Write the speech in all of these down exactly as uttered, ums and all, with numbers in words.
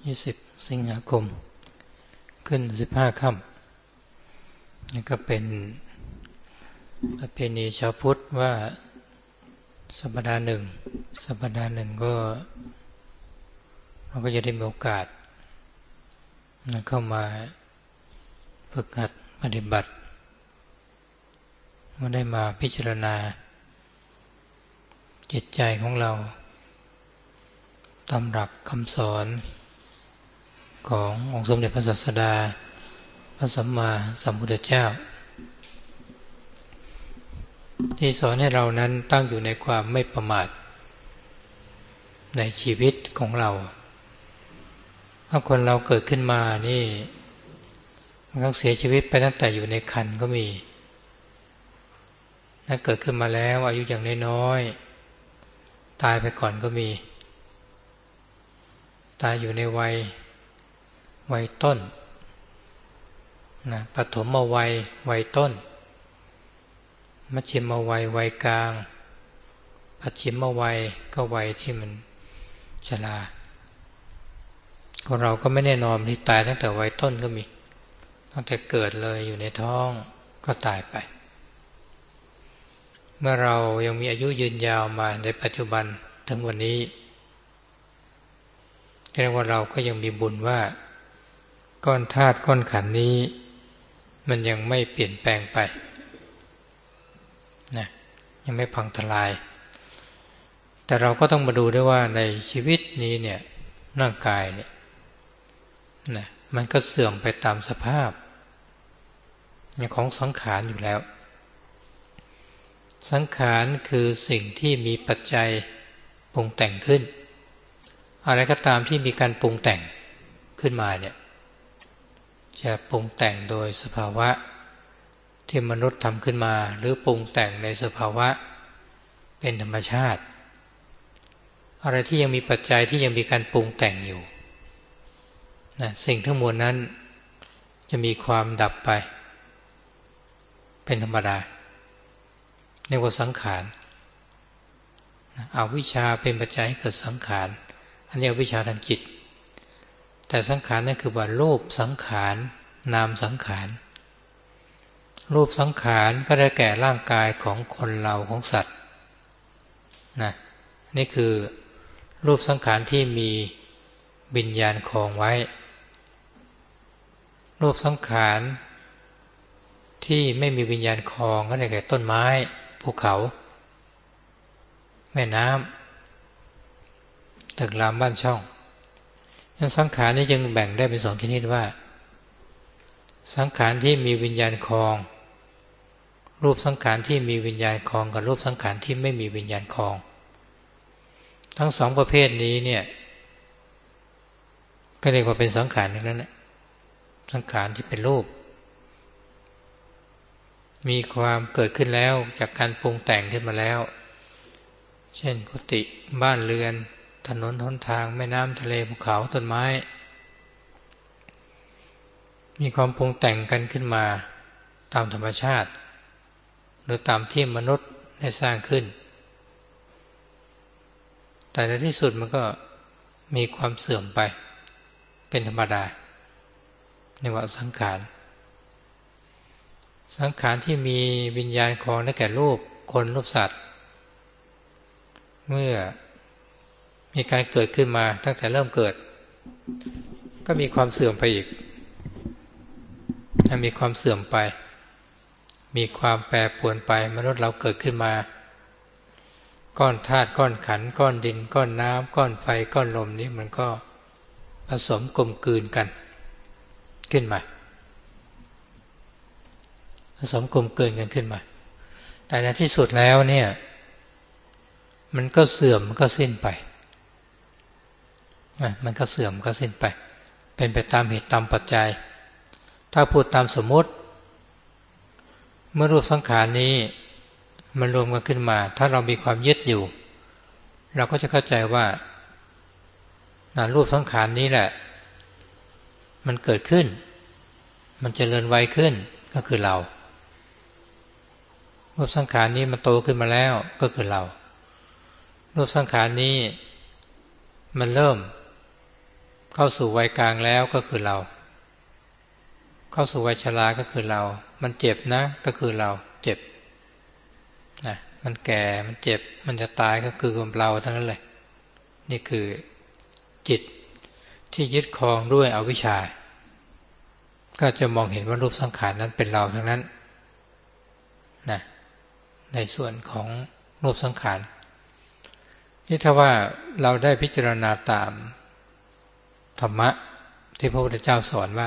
ยี่สิบสิงหาคมขึ้นสิบห้าค่ำนี่ก็เป็นประเพณีชาวพุทธว่าสัปดาห์หนึ่งสัปดาห์หนึ่งก็เราก็จะได้มีโอกาสเข้ามาฝึกหัดปฏิบัติมาได้มาพิจารณาจิตใจของเราตามหลักคำสอนขององค์สมเด็จพระศาสดาพระสัมมาสัมพุทธเจ้าที่สอนให้เรานั้นตั้งอยู่ในความไม่ประมาทในชีวิตของเราถ้าคนเราเกิดขึ้นมานี่มันต้องเสียชีวิตไปตั้งแต่อยู่ในครรภ์ก็มีถ้าเกิดขึ้นมาแล้วอายุอย่างน้อยๆตายไปก่อนก็มีตายอยู่ในวัยวัยต้นนะปฐมวัยวัยต้นมัชฌิมวัยวัยกลางปัจฉิมวัยก็วัยที่มันชราคนเราก็ไม่แน่นอนที่ตายตั้งแต่วัยต้นก็มีตั้งแต่เกิดเลยอยู่ในท้องก็ตายไปเมื่อเรายังมีอายุยืนยาวมาในปัจจุบันถึงวันนี้แสดงว่าเราก็ยังมีบุญว่าก้อนธาตุก้อนขันธ์นี้มันยังไม่เปลี่ยนแปลงไปนะยังไม่พังทลายแต่เราก็ต้องมาดูด้วยว่าในชีวิตนี้เนี่ยร่างกายเนี่ยนะมันก็เสื่อมไปตามสภาพของสังขารอยู่แล้วสังขารคือสิ่งที่มีปัจจัยปรุงแต่งขึ้นอะไรก็ตามที่มีการปรุงแต่งขึ้นมาเนี่ยจะปรุงแต่งโดยสภาวะที่มนุษย์ทำขึ้นมาหรือปรุงแต่งในสภาวะเป็นธรรมชาติอะไรที่ยังมีปัจจัยที่ยังมีการปรุงแต่งอยู่นะสิ่งทั้งมวลนั้นจะมีความดับไปเป็นธรรมดาเรียกว่าสังขารอวิชชาเป็นปัจจัยให้เกิดสังขารอันนี้อวิชชาทางจิตแต่สังขารนั่นคือว่ารูปสังขารนามสังขารรูปสังขารก็ได้แก่ร่างกายของคนเราของสัตว์นะนี่คือรูปสังขารที่มีวิญญาณครองไว้รูปสังขารที่ไม่มีวิญญาณครองก็ได้แก่ต้นไม้ภูเขาแม่น้ำตึกรามบ้านช่องยังสังขารนี้ยังแบ่งได้เป็นสองชนิดว่าสังขารที่มีวิญญาณครองรูปสังขารที่มีวิญญาณครองกับรูปสังขารที่ไม่มีวิญญาณครองทั้งสองประเภทนี้เนี่ยก็เรียกว่าเป็นสังขารทั้งนั้นแหละสังขารที่เป็นรูปมีความเกิดขึ้นแล้วจากการปรุงแต่งขึ้นมาแล้วเช่นกุฏิบ้านเรือนถนนหนทางแม่น้ำทะเลภูเขาต้นไม้มีความปรุงแต่งกันขึ้นมาตามธรรมชาติหรือตามที่มนุษย์ได้สร้างขึ้นแต่ในที่สุดมันก็มีความเสื่อมไปเป็นธรรมดาในว่าสังขารสังขารที่มีวิญญาณครองได้แก่รูปคนรูปสัตว์เมื่อมีการเกิดขึ้นมาตั้งแต่เริ่มเกิดก็มีความเสื่อมไปอีกมีความเสื่อมไปมีความแปรปรวนไปมนุษย์เราเกิดขึ้นมาก้อนธาตุก้อนขันธ์ก้อนดินก้อนน้ำก้อนไฟก้อนลมนี้มันก็ผสมกลมกลืนกันขึ้นมาผสมกลมกลืนกันขึ้นมาแต่ในที่สุดแล้วเนี่ยมันก็เสื่อมมันก็สิ้นไปมันก็เสื่อมก็สิ้นไปเป็นไปตามเหตุตามปัจจัยถ้าพูดตามสมมติเมื่อรูปสังขารนี้มันรวมกันขึ้นมาถ้าเรามีความยึดอยู่เราก็จะเข้าใจว่ารูปสังขารนี้แหละมันเกิดขึ้นมันเจริญวัยขึ้นก็คือเรารูปสังขารนี้มันโตขึ้นมาแล้วก็คือเรารูปสังขารนี้มันเริ่มเข้าสู่วัยกลางแล้วก็คือเราเข้าสู่วัยชราก็คือเรามันเจ็บนะก็คือเราเจ็บนะมันแก่มันเจ็บมันจะตายก็คือเราทั้งนั้นเลยนี่คือจิตที่ยึดครองด้วยอวิชชาก็จะมองเห็นว่ารูปสังขารนั้นเป็นเราทั้งนั้นนะในส่วนของรูปสังขารนี่ถ้าว่าเราได้พิจารณาตามธรรมะที่พระพุทธเจ้าสอนว่า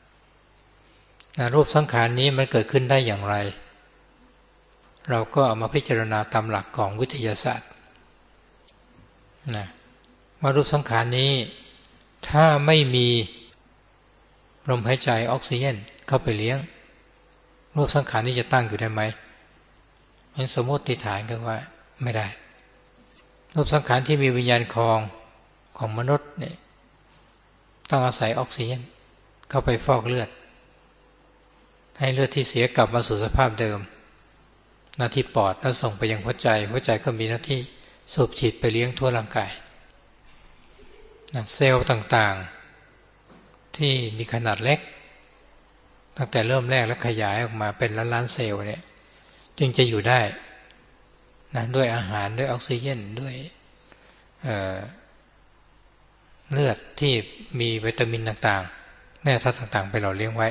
รูปสังขารนี้มันเกิดขึ้นได้อย่างไรเราก็เอามาพิจารณาตามหลักของวิทยาศาสตร์นะว่ารูปสังขารนี้ถ้าไม่มีลมหายใจออกซิเจนเข้าไปเลี้ยงรูปสังขารนี้จะตั้งอยู่ได้ไหมงั้นสมมติฐานกันว่าไม่ได้รูปสังขารที่มีวิญญาณครองของมนุษย์เนี่ยต้องอาศัยออกซิเจนเข้าไปฟอกเลือดให้เลือดที่เสียกลับมาสู่สภาพเดิมหน้าที่ปอดแล้วส่งไปยังหัวใจหัวใจก็มีหน้าที่สูบฉีดไปเลี้ยงทั่วร่างกายนะเซลล์ต่างๆที่มีขนาดเล็กตั้งแต่เริ่มแรกแล้วขยายออกมาเป็นล้านล้านเซลล์เนี่ยจึงจะอยู่ได้นะด้วยอาหารด้วยออกซิเจนด้วยเอ่อเลือดที่มีวิตามินต่างๆแร่ธาตุต่างๆไปหล่อเลี้ยงไว้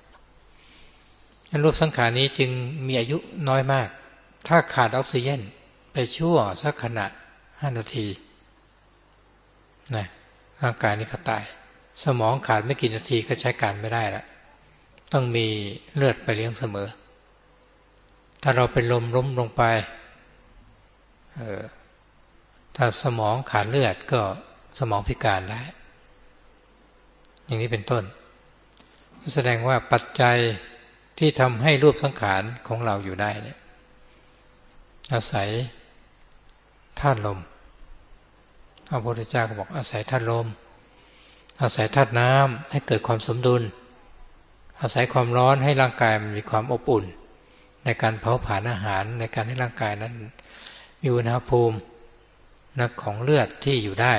รูปสังขารนี้จึงมีอายุน้อยมากถ้าขาดออกซิเจนไปชั่วสักขณะห้านาทีนะร่างกายนี้ก็ตายสมองขาดไม่กี่นาทีก็ใช้การไม่ได้ละต้องมีเลือดไปเลี้ยงเสมอถ้าเราเป็นลมล้มลงไปเอ่อถ้าสมองขาดเลือดก็สมองพิการได้อย่างนี้เป็นต้นแสดงว่าปัจจัยที่ทำให้รูปสังขารของเราอยู่ได้เนี่ยอาศัยธาตุลมพระพุทธเจ้าก็บอกอาศัยธาตุลมอาศัยธาตุน้ำให้เกิดความสมดุลอาศัยความร้อนให้ร่างกายมันมีความอบอุ่นในการเผาผลาญอาหารในการให้ร่างกายนั้นมีอุณหภูมินักของเลือดที่อยู่ได้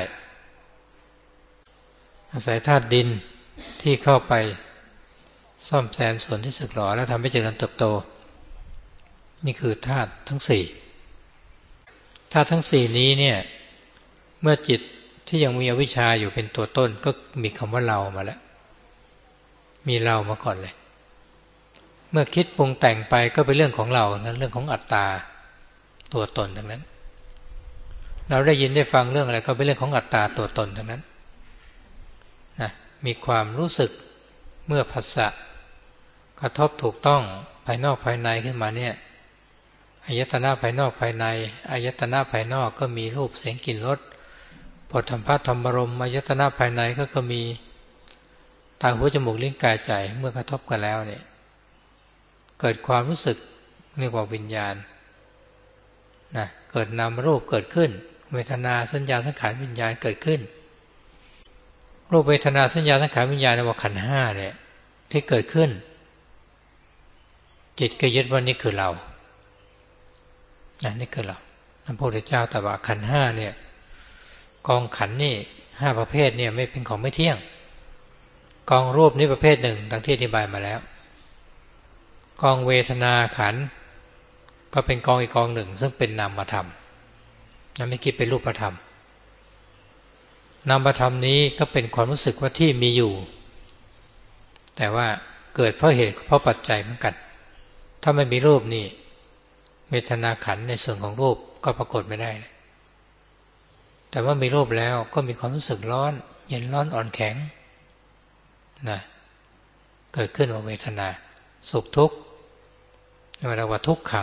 อาศัยธาตุดินที่เข้าไปซ่อมแซมส่วนที่สึกหรอและทำให้เจริญเติบโตนี่คือธาตุทั้งสี่ธาตุทั้งสี่นี้เนี่ยเมื่อจิตที่ยังมีอวิชชาอยู่เป็นตัวต้นก็มีคำว่าเรามาแล้วมีเรามาก่อนเลยเมื่อคิดปรุงแต่งไปก็เป็นเรื่องของเรานั้นเรื่องของอัตตาตัวตนทั้งนั้นเราได้ยินได้ฟังเรื่องอะไรก็เป็นเรื่องของอัตตาตัวตนทั้งนั้นนะมีความรู้สึกเมื่อผัสสะกระทบถูกต้องภายนอกภายในขึ้นมาเนี่ยอายตนะภายนอกภายในอายตนะภายนอกก็มีรูปเสียงกลิ่นรสโผฏฐัพพะธรรมารมณ์อายตนะภายในก็ก็มีตาหูจมูกลิ้นกายใจเมื่อกระทบกันแล้วเนี่ยเกิดความรู้สึกเรียกว่าวิญญาณนะเกิดนามรูปเกิดขึ้นเวทนาสัญญาสังขารวิญญาณเกิดขึ้นรูปเวทนาสัญญาสังขารวิญญาณในว่าขันธ์ห้าเนี่ยที่เกิดขึ้นจิตก็ยึดว่านี่คือเรานะนี่คือเราพระพุทธเจ้าตรัสว่าขันธ์ห้าเนี่ยกองขันธ์นี่ห้าประเภทเนี่ยไม่เป็นของไม่เที่ยงกองรูปนี่ประเภทหนึ่งดังที่อธิบายมาแล้วกองเวทนาขันธ์ก็เป็นกองอีกกองหนึ่งซึ่งเป็นนามธรรมนะไม่คิดเป็นรูปธรรมนามธรรมนี้ก็เป็นความรู้สึกว่าที่มีอยู่แต่ว่าเกิดเพราะเหตุเพราะปัจจัยเหมือนกันถ้าไม่มีรูปนี่เวทนาขันธ์ในส่วนของรูปก็ปรากฏไม่ได้แต่ว่ามีรูปแล้วก็มีความรู้สึกร้อนเย็นร้อนอ่อนแข็งนะเกิดขึ้นว่าเวทนาสุขทุกข์เรียกว่าทุกขัง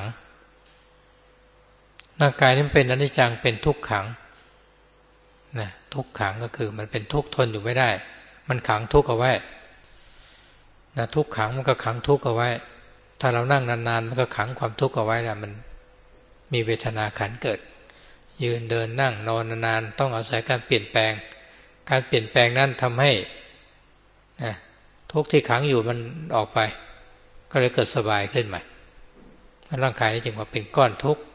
ร่างกายนี้เป็นอนิจจังเป็นทุกขังนะทุกขังก็คือมันเป็นทุกข์ทนอยู่ไม่ได้มันขังทุกข์เอาไว้นะทุกขังมันก็ขังทุกข์เอาไว้ถ้าเรานั่งนานๆมันก็ขังความทุกข์เอาไว้แล้วมันมีเวทนาขันธ์เกิดยืนเดินนั่งนอนนานๆต้องอาศัยการเปลี่ยนแปลงการเปลี่ยนแปลงนั้นทำให้นะทุกข์ที่ขังอยู่มันออกไปก็เลยเกิดสบายขึ้นใหม่ร่างกายนี้จึงว่าเป็นก้อนทุกข์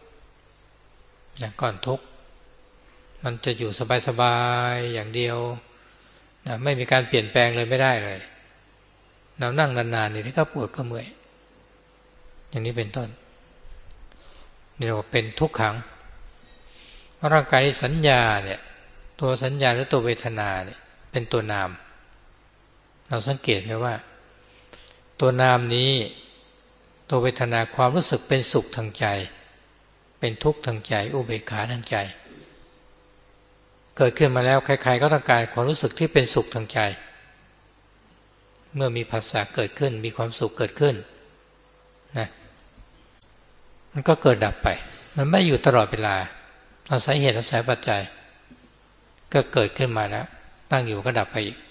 นะก้อนทุกข์มันจะอยู่สบายๆอย่างเดียวนะไม่มีการเปลี่ยนแปลงเลยไม่ได้เลยเรานั่งนานๆนี่ที่ก็ปวดก็เมื่อยอย่างนี้เป็นต้นนี่เราเป็นทุกขังร่างกายสัญญาเนี่ยตัวสัญญาหรือตัวเวทนาเนี่ยเป็นตัวนามเราสังเกตไหมว่าตัวนามนี้ตัวเวทนาความรู้สึกเป็นสุขทางใจเป็นทุกข์ทางใจอุเบกขาทางใจเกิดขึ้นมาแล้วใครๆก็ต้องการความรู้สึกที่เป็นสุขทางใจเมื่อมีภาษาเกิดขึ้นมีความสุขเกิดขึ้นนะมันก็เกิดดับไปมันไม่อยู่ตลอดเวลาอาศัยเหตุอาศัยปัจจัยก็เกิดขึ้นมาแล้วตั้งอยู่ก็ดับไปอีก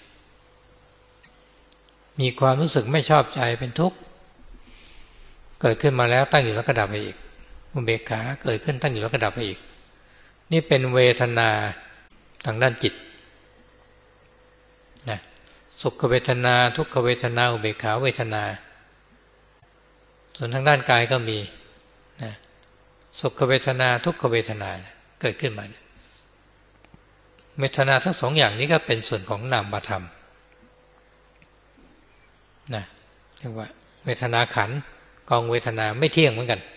มีความรู้สึกไม่ชอบใจเป็นทุกข์เกิดขึ้นมาแล้วตั้งอยู่แล้วก็ดับไปอีกอุเบกขาเกิดขึ้นตั้งอยู่แล้วก็ดับไปอีกนี่เป็นเวทนาทางด้านจิตนะสุขเวทนาทุกขเวทนาอุเบกขาเวทนาส่วนทางด้านกายก็มีนะสุขเวทนาทุกขเวทนาเกิดขึ้นมาเวทนาทั้งสองอย่างนี้ก็เป็นส่วนของนามธรรมนะเรียกว่าเวทนาขันธ์กองเวทนาไม่เที่ยงเหมือนกัน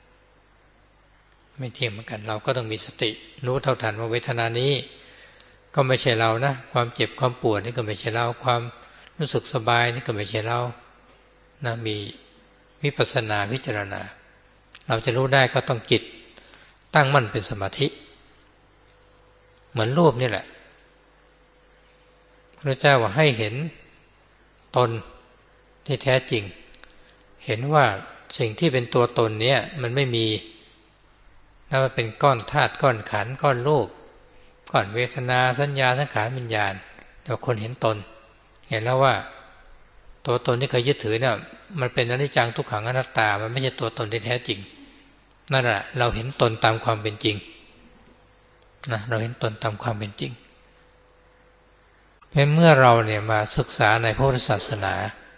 ไม่เที่ยงเหมือนกันเราก็ต้องมีสติรู้เท่าทันว่าเวทนานี้ก็ไม่ใช่เรานะความเจ็บความปวดนี่ก็ไม่ใช่เราความรู้สึกสบายนี่ก็ไม่ใช่เรานะมีวิปัสสนาพิจารณาเราจะรู้ได้ก็ต้องจิตตั้งมั่นเป็นสมาธิเหมือนรูปนี่แหละพระเจ้าว่าให้เห็นตนที่แท้จริงเห็นว่าสิ่งที่เป็นตัวตนเนี่ยมันไม่มีนะมันเป็นก้อนธาตุก้อนขันธ์ก้อนรูปก้อนเวทนาสัญญาสังขารวิญญาณเดี๋ยวคนเห็นตนเห็นแล้วว่าตัวตนที่เคยยึดถือเนี่ยมันเป็นอนิจจังทุกขังอนัตตามันไม่ใช่ตัวตนที่แท้จริงนั่นแหละเราเห็นตนตามความเป็นจริงนะเราเห็นตนตามความเป็นจริงเพราะเมื่อเราเนี่ยมาศึกษาในพระพุทธศาสนา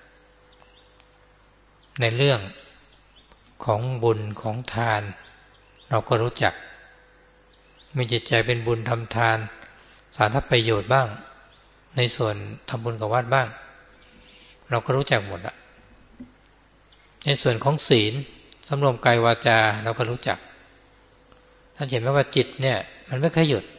ในเรื่องของบุญของทานเราก็รู้จักมีจิตใจเป็นบุญทำทานสาธารณประโยชน์บ้างในส่วนทำบุญกับวัดบ้างเราก็รู้จักหมดละในส่วนของศีลสำรวมกายวาจาเราก็รู้จักท่านเห็นไหมว่าจิตเนี่ยมันไม่เคยหยุด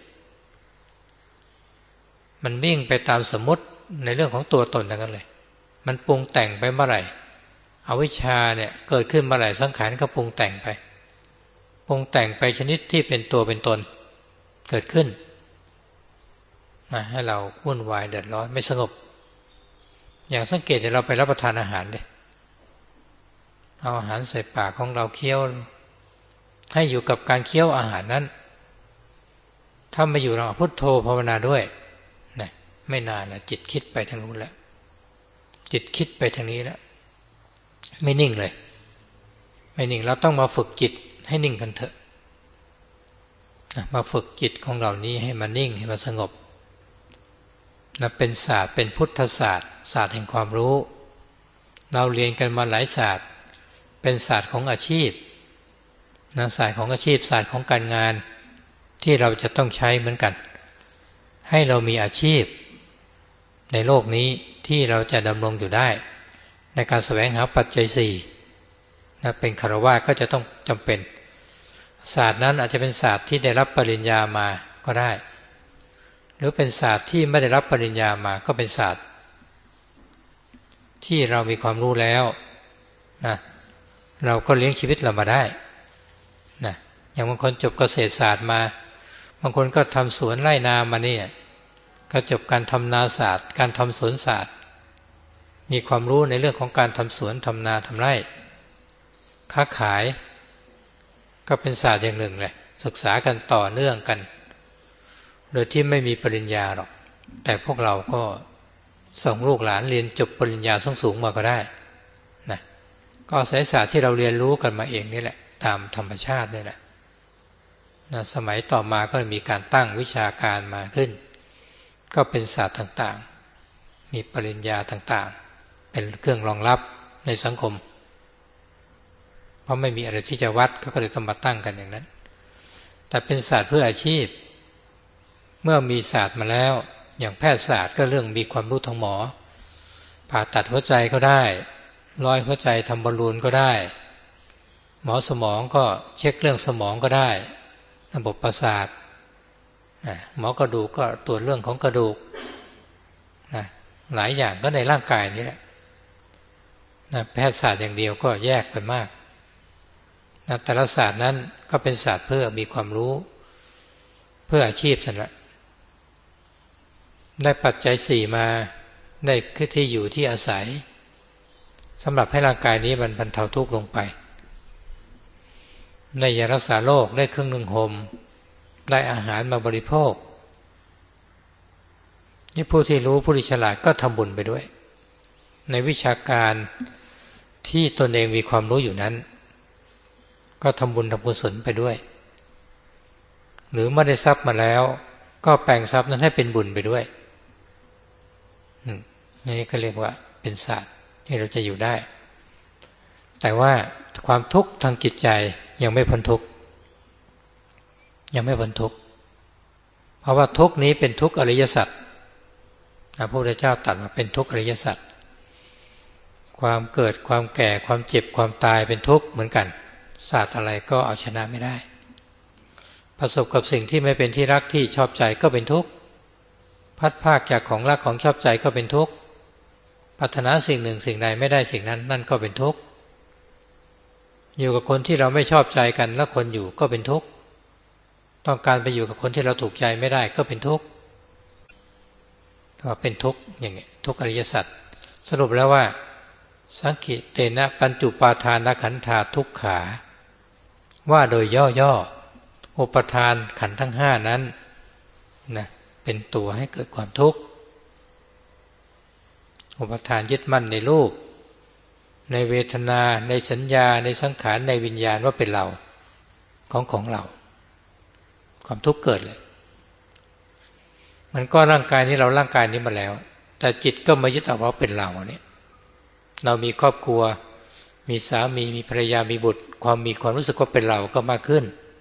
มันวิ่งไปตามสมมติในเรื่องของตัวตนทั้งนั้นเลยมันปรุงแต่งไปเมื่อไหร่อวิชชาเนี่ยเกิดขึ้นเมื่อไหร่สังขารก็ปรุงแต่งไปปรุงแต่งไปชนิดที่เป็นตัวเป็นตนเกิดขึ้นนะให้เราวุ่นวายเดือดร้อนไม่สงบอย่างสังเกตเดี๋ยวเราไปรับประทานอาหารดิเอาอาหารใส่ปากของเราเคี้ยวให้อยู่กับการเคี้ยวอาหารนั้นถ้ามาอยู่เราพุทโธภาวนาด้วยนะไม่นานนะจิตคิดไปทางนู้นแล้วจิตคิดไปทางนี้แล้วไม่นิ่งเลยไม่นิ่งเราต้องมาฝึกจิตให้นิ่งกันเถอะมาฝึกจิตของเรานี้ให้มันนิ่งให้มันสงบนะเป็นศาสตร์เป็นพุทธศาสตร์ศาสตร์แห่งความรู้เราเรียนกันมาหลายศาสตร์เป็นศาสตร์ของอาชีพนะศาสตร์ของอาชีพศาสตร์ของการงานที่เราจะต้องใช้เหมือนกันให้เรามีอาชีพในโลกนี้ที่เราจะดำรงอยู่ได้ในการแสวงหาปัจจัยสี่นะเป็นคฤหัสถ์ก็จะต้องจำเป็นศาสตร์นั้นอาจจะเป็นศาสตร์ที่ได้รับปริญญามาก็ได้หรือเป็นศาสตร์ที่ไม่ได้รับปริญญามาก็เป็นศาสตร์ที่เรามีความรู้แล้วนะเราก็เลี้ยงชีวิตเรามาได้นะอย่างบางคนจบเกษตรศาสตร์มาบางคนก็ทำสวนไร่นามาเนี่ยก็จบการทำนาศาสตร์การทำสวนศาสตร์มีความรู้ในเรื่องของการทำสวนทำนาทำไร่ค้าขายก็เป็นศาสตร์อย่างหนึ่งเลยศึกษากันต่อเนื่องกันโดยที่ไม่มีปริญญาหรอกแต่พวกเราก็ส่งลูกหลานเรียนจบปริญญาสูงๆมาก็ได้นะก็อาศัยศาสตร์ที่เราเรียนรู้กันมาเองนี่แหละตามธรรมชาตินี่แหละนะสมัยต่อมาก็มีการตั้งวิชาการมาขึ้นก็เป็นศาสตร์ต่างๆมีปริญญาต่างๆเป็นเครื่องรองรับในสังคมเพราะไม่มีอะไรที่จะวัดก็เลยต้องมาตั้งกันอย่างนั้นแต่เป็นศาสตร์เพื่ออาชีพเมื่อมีศาสตร์มาแล้วอย่างแพทยศาสตร์ก็เรื่องมีความรู้ทางหมอผ่าตัดหัวใจก็ได้ร้อยหัวใจทำบอลลูนก็ได้หมอสมองก็เช็คเรื่องสมองก็ได้ระบบประสาทหมอกระดูกก็ตรวจเรื่องของกระดูกนะหลายอย่างก็ในร่างกายนี้แหละนะแพทยศาสตร์อย่างเดียวก็แยกไปมากนะแต่ละศาสตร์นั้นก็เป็นศาสตร์เพื่อมีความรู้เพื่ออาชีพนั่นแหละได้ปัจจัยสี่มาได้คือที่อยู่ที่อาศัยสำหรับให้ร่างกายนี้มันบรรเทาทุกข์ลงไปได้ยารักษาโรคได้เครื่องนึ่งห่มได้อาหารมาบริโภคนี่ผู้ที่รู้ผู้ที่ฉลาดก็ทำบุญไปด้วยในวิชาการที่ตนเองมีความรู้อยู่นั้นก็ทำบุญทำกุศลไปด้วยหรือเมื่อได้ทรัพย์มาแล้วก็แปลงทรัพย์นั้นให้เป็นบุญไปด้วยนี่ก็เรียกว่าเป็นศาสตร์ที่เราจะอยู่ได้แต่ว่าความทุกข์ทางจิตใจยังไม่พ้นทุกข์ยังไม่พ้นทุกข์เพราะว่าทุกข์นี้เป็นทุกข์อริยสัจพระพุทธเจ้าตรัสว่าเป็นทุกข์อริยสัจความเกิดความแก่ความเจ็บความตายเป็นทุกข์เหมือนกันศาสตร์อะไรก็เอาชนะไม่ได้ประสบกับสิ่งที่ไม่เป็นที่รักที่ชอบใจก็เป็นทุกข์พัดพรากจากของรักของชอบใจก็เป็นทุกข์ปรารถนาสิ่งหนึ่งสิ่งใดไม่ได้สิ่งนั้นนั่นก็เป็นทุกข์อยู่กับคนที่เราไม่ชอบใจกันแล้วคนอยู่ก็เป็นทุกข์ต้องการไปอยู่กับคนที่เราถูกใจไม่ได้ก็เป็นทุกข์ก็เป็นทุกข์อย่างเงี้ยทุกข์อริยสัจสรุปแล้วว่าสังขิเตนะปัญจุปาทานขันธาทุกขาว่าโดยย่อๆอุปทานขันธ์ทั้งห้านั้นนะเป็นตัวให้เกิดความทุกข์อุปทานยึดมั่นในรูปในเวทนาในสัญญาในสังขารในวิญญาณว่าเป็นเราของของเราความทุกข์เกิดเลยมันก็ร่างกายนี้เราร่างกายนี้มาแล้วแต่จิตก็มายึดเอาว่าเป็นเราเนี่ยเรามีครอบครัวมีสามีมีภรรยามีบุตรความมีความรู้สึกว่าเป็นเราก็มากขึ้น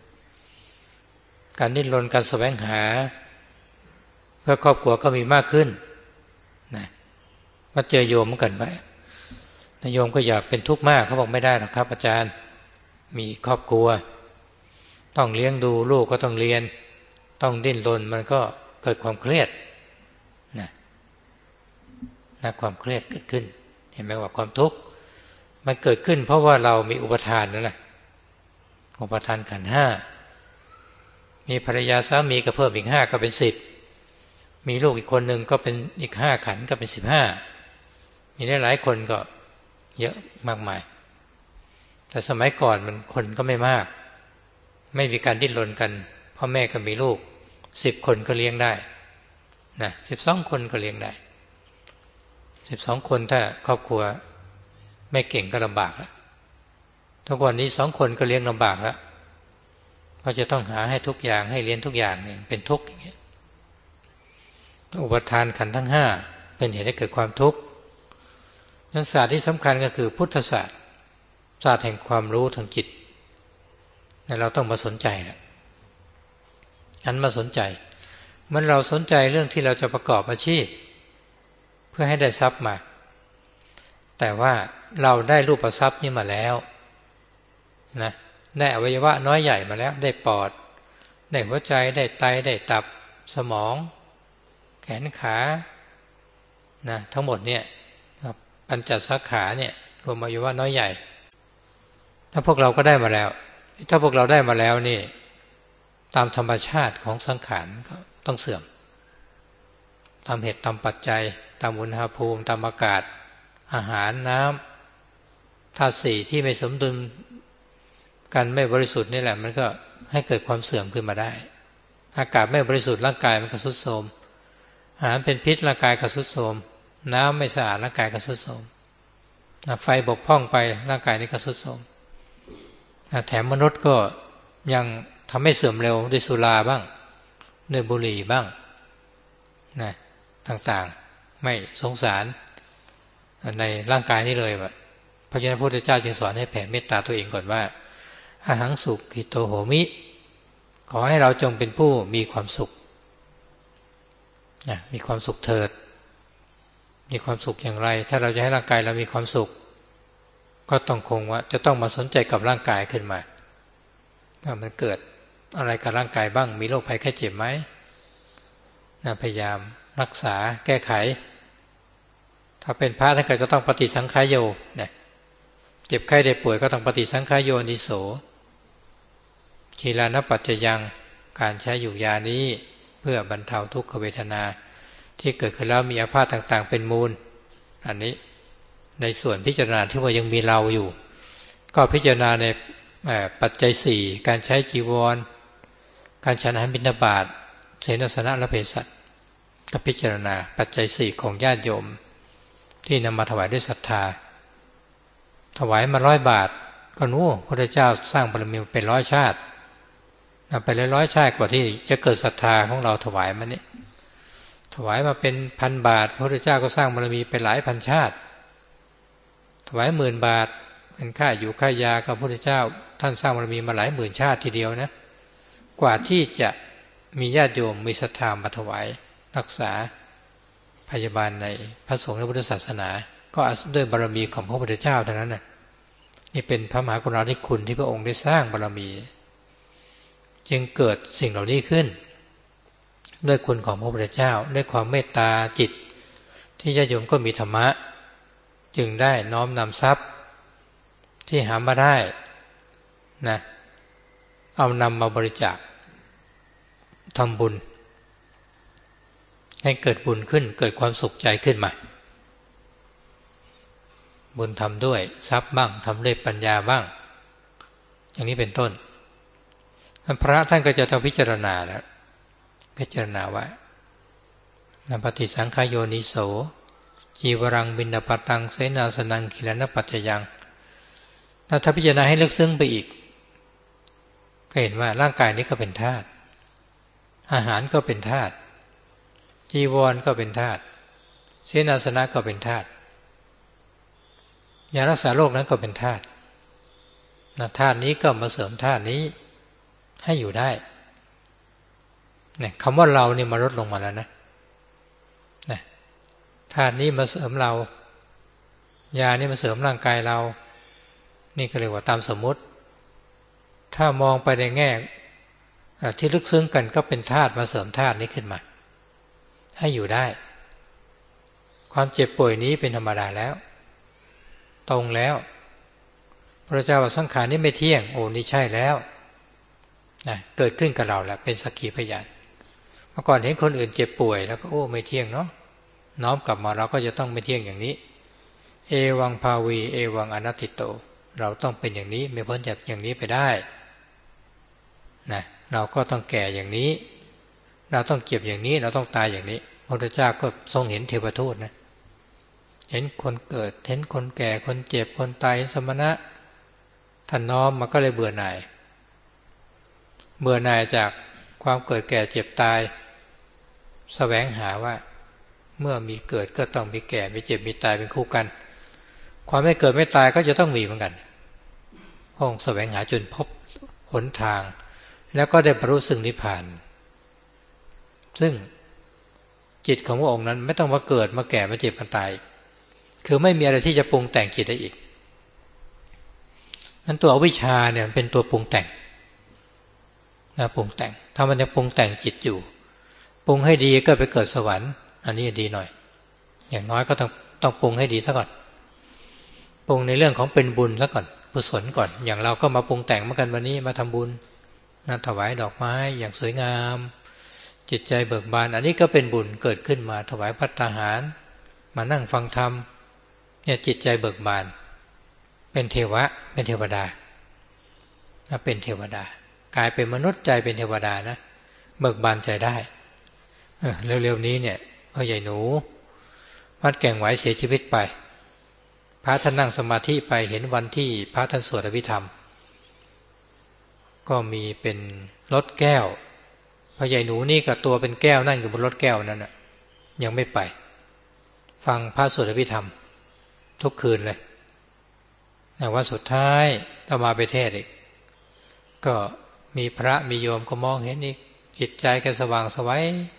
การดิ้นรนการแสวงหาเพื่อครอบครัวก็มีมากขึ้นนะมาเจอโยมเหมือนกันไปโยมก็อย่าเป็นทุกข์มากเขาบอกไม่ได้หรอกครับอาจารย์มีครอบครัวต้องเลี้ยงดูลูกก็ต้องเรียนต้องดิ้นรนมันก็เกิดความเครียดนะนะความเครียดเกิดขึ้นเห็นไหมว่าความทุกข์มันเกิดขึ้นเพราะว่าเรามีอุปทานนั่นแหละอุปทานขันธ์ห้ามีภรรยาสามีก็เพิ่มอีกห้าก็เป็นสิบมีลูกอีกคนหนึ่งก็เป็นอีกห้าขันธ์ก็เป็นสิบห้ามีได้หลายคนก็เยอะมากมายแต่สมัยก่อนมันคนก็ไม่มากไม่มีการดิ้นรนกันพ่อแม่ก็มีลูกสิบคนก็เลี้ยงได้นะสิบสองคนก็เลี้ยงได้สิบสองคนถ้าครอบครัวไม่เก่งก็ลำบากแล้วทุกวันนี้สองคนก็เลี้ยงลำบากแล้วเพราะจะต้องหาให้ทุกอย่างให้เรียนทุกอย่างเนี่ยเป็นทุกข์อย่างเงี้ยอุปทานขันธ์ทั้งห้าเป็นเหตุให้เกิดความทุกข์นั้นศาสตร์ที่สำคัญก็คือพุทธศาสตร์ศาสตร์แห่งความรู้ทางจิตเราต้องมาสนใจแหละหันมาสนใจเมื่อเราสนใจเรื่องที่เราจะประกอบอาชีพเพื่อให้ได้ทรัพย์มาแต่ว่าเราได้รูปทรัพย์นี้มาแล้วนะได้อวัยวะน้อยใหญ่มาแล้วได้ปอดได้หัวใจได้ไตได้ตับสมองแขนขานะทั้งหมดเนี่ยปัญจสาขาเนี่ยรวมอวัยวะน้อยใหญ่ถ้าพวกเราก็ได้มาแล้วถ้าพวกเราได้มาแล้วนี่ตามธรรมชาติของสังขารก็ต้องเสื่อมตามเหตุตามปัจจัยตามอุณหภูมิตามอากาศอาหารน้ำธาตุสี่ที่ไม่สมดุลกันไม่บริสุทธิ์นี่แหละมันก็ให้เกิดความเสื่อมขึ้นมาได้อากาศไม่บริสุทธิ์ร่างกายมันก็ทรุดโทรมอาหารเป็นพิษร่างกายก็ทรุดโทรมน้ำไม่สะอาดร่างกายก็ทรุดโทรมไฟบกพร่องไปร่างกายนี่ก็ทรุดโทรมแถมมนุษย์ก็ยังทำให้เสื่อมเร็วด้วยสุราบ้างด้วยบุหรี่บ้างนะต่างๆไม่สงสารในร่างกายนี้เลยว่ะเพราะฉะนั้นพระพุทธเจ้าจึงสอนให้แผ่เมตตาตัวเองก่อนว่าอหังสุขิโตโหมิขอให้เราจงเป็นผู้มีความสุขนะมีความสุขเถิดมีความสุขอย่างไรถ้าเราจะให้ร่างกายเรามีความสุขก็ต้องคงว่าจะต้องมาสนใจกับร่างกายขึ้นมาว่ามันเกิดอะไรกับร่างกายบ้างมีโรคภัยไข้เจ็บไหมนะพยายามรักษาแก้ไขถ้าเป็นพระท่านก็จะต้องปฏิสังขายโยนะเจ็บไข้ได้ป่วยก็ต้องปฏิสังขายโยนิโสคีลานปัจจยังการใช้อยู่ยานี้เพื่อบรรเทาทุกขเวทนาที่เกิดขึ้นแล้วมีอาพาธต่างๆเป็นมูลอันนี้ในส่วนพิจารณาที่ว่ายังมีเราอยู่ก็พิจารณาในปัจจัยสี่การใช้จีวรการฉันอาหารบิณฑบาตเสนาสนะและเภสัชก็พิจารณาปัจจัยสี่ของญาติโยมที่นำมาถวายด้วยศรัทธาถวายมาร้อยบาทก็นู้พระเจ้าสร้างบารมีเป็นร้อยชาตินำไปเลยร้อยชาติกว่าที่จะเกิดศรัทธาของเราถวายมานี้ถวายมาเป็นพันบาทพระพุทธเจ้าก็สร้างบารมีเป็นหลายพันชาติถวายหมื่นบาทเป็นค่าอยู่ค่ายากับพระพุทธเจ้าท่านสร้างบารมีมาหลายหมื่นชาติทีเดียวนะกว่าที่จะมีญาติโยมมีศรัทธามาถวายรักษาพยาบาลในพระสงฆ์และพุทธศาสนาก็อาศัยด้วยบารมีของพระพุทธเจ้าเท่านั้นนะนี่เป็นพระมหากรุณาธิคุณที่พระองค์ได้สร้างบารมีจึงเกิดสิ่งเหล่านี้ขึ้นด้วยคุณของพระพุทธเจ้าด้วยความเมตตาจิตที่ญาติโยมก็มีธรรมะจึงได้น้อมนำทรัพย์ที่หามาได้นะเอานำมาบริจาคทำบุญให้เกิดบุญขึ้นเกิดความสุขใจขึ้นมาบุญทำด้วยทรัพย์บ้างทำด้วยปัญญาบ้างอย่างนี้เป็นต้นพระท่านก็จะต้องพิจารณาแล้วพิจารณาว่านปฏิสังขายโยนิโสจีวรังบิณฑปตังเสนาสนังขิลนปัจจยังถ้าพิจารณาให้ลึกซึ้งไปอีกก็เห็นว่าร่างกายนี้ก็เป็นธาตุอาหารก็เป็นธาตุจีวรก็เป็นธาตุเสนาสนะก็เป็นธาตุยารักษาโรคนั้นก็เป็นธาตุนะธาตุนี้ก็มาเสริมธาตุนี้ให้อยู่ได้เนี่ยคำว่าเราเนี่ยมาลดลงมาแล้วนะนะธาตุนี้มาเสริมเรายานี่มาเสริมร่างกายเรานี่ก็เรียกว่าตามสมมติถ้ามองไปในแง่ที่ลึกซึ้งกันก็เป็นธาตุมาเสริมธาตุนี้ขึ้นมาให้อยู่ได้ความเจ็บป่วยนี้เป็นธรรมดาแล้วตรงแล้วพระเจ้าว่าสังขารนี้ไม่เที่ยงโอ้นี่ใช่แล้วนะเกิดขึ้นกับเราแล้วเป็นสักขีพยานเมื่อก่อนเห็นคนอื่นเจ็บป่วยแล้วก็โอ้ไม่เที่ยงเนาะน้อมกลับมาเราก็จะต้องไม่เที่ยงอย่างนี้เอวังภาวีเอวังอนัตติโตเราต้องเป็นอย่างนี้ไม่พ้นจากอย่างนี้ไปได้นะเราก็ต้องแก่อย่างนี้เราต้องเจ็บอย่างนี้เราต้องตายอย่างนี้พระพุทธเจ้าก็ทรงเห็นเทวทูตนะเห็นคนเกิดเห็นคนแก่คนเจ็บคนตายสมณะท่านน้อมมันก็เลยเบื่อหน่ายเบื่อหน่ายจากความเกิดแก่เจ็บตายแสวงหาว่าเมื่อมีเกิดก็ต้องมีแก่มีเจ็บมีตายเป็นคู่กันความไม่เกิดไม่ตายก็จะต้องมีเหมือนกันพระองค์แสวงหาจนพบหนทางแล้วก็ได้บรรลุซึ่งนิพพานซึ่งจิตของพระองค์นั้นไม่ต้องมาเกิดมาแก่มาเจ็บมาตายคือไม่มีอะไรที่จะปรุงแต่งจิตได้อีกนั้นตัวอวิชชาเนี่ยเป็นตัวปรุงแต่งนะปรุงแต่งถ้ามันจะปรุงแต่งจิตอยู่ปรุงให้ดีก็ไปเกิดสวรรค์อันนี้ดีหน่อยอย่างน้อยก็ต้องต้องปรุงให้ดีซะก่อนปรุงในเรื่องของเป็นบุญซะก่อนกุศลก่อนอย่างเราก็มาปรุงแต่งเหมือนกันวันนี้มาทำบุญนะถวายดอกไม้อย่างสวยงามจิตใจเบิกบานอันนี้ก็เป็นบุญเกิดขึ้นมาถวายภัตตาหารมานั่งฟังธรรมเนี่ยจิตใจเบิกบานเป็นเทวะเป็นเทวดานะเป็นเทวดากลายเป็นมนุษย์ใจเป็นเทวดานะเบิกบานใจได้เร็วๆนี้เนี่ยพ่อใหญ่หนูวัดแก่งไหวเสียชีวิตไปพระท่านนั่งสมาธิไปเห็นวันที่พระท่านสวดอภิธรรมก็มีเป็นรถแก้วพ่อใหญ่หนูนี่กับตัวเป็นแก้วนั่งอยู่บนรถแก้วนั่นน่ะยังไม่ไปฟังพระสวดอภิธรรมทุกคืนเลยแต่วันสุดท้ายเรามาไปเทศอีกก็มีพระมีโยมก็มองเห็นอีกจิตใจแกสว่างไสว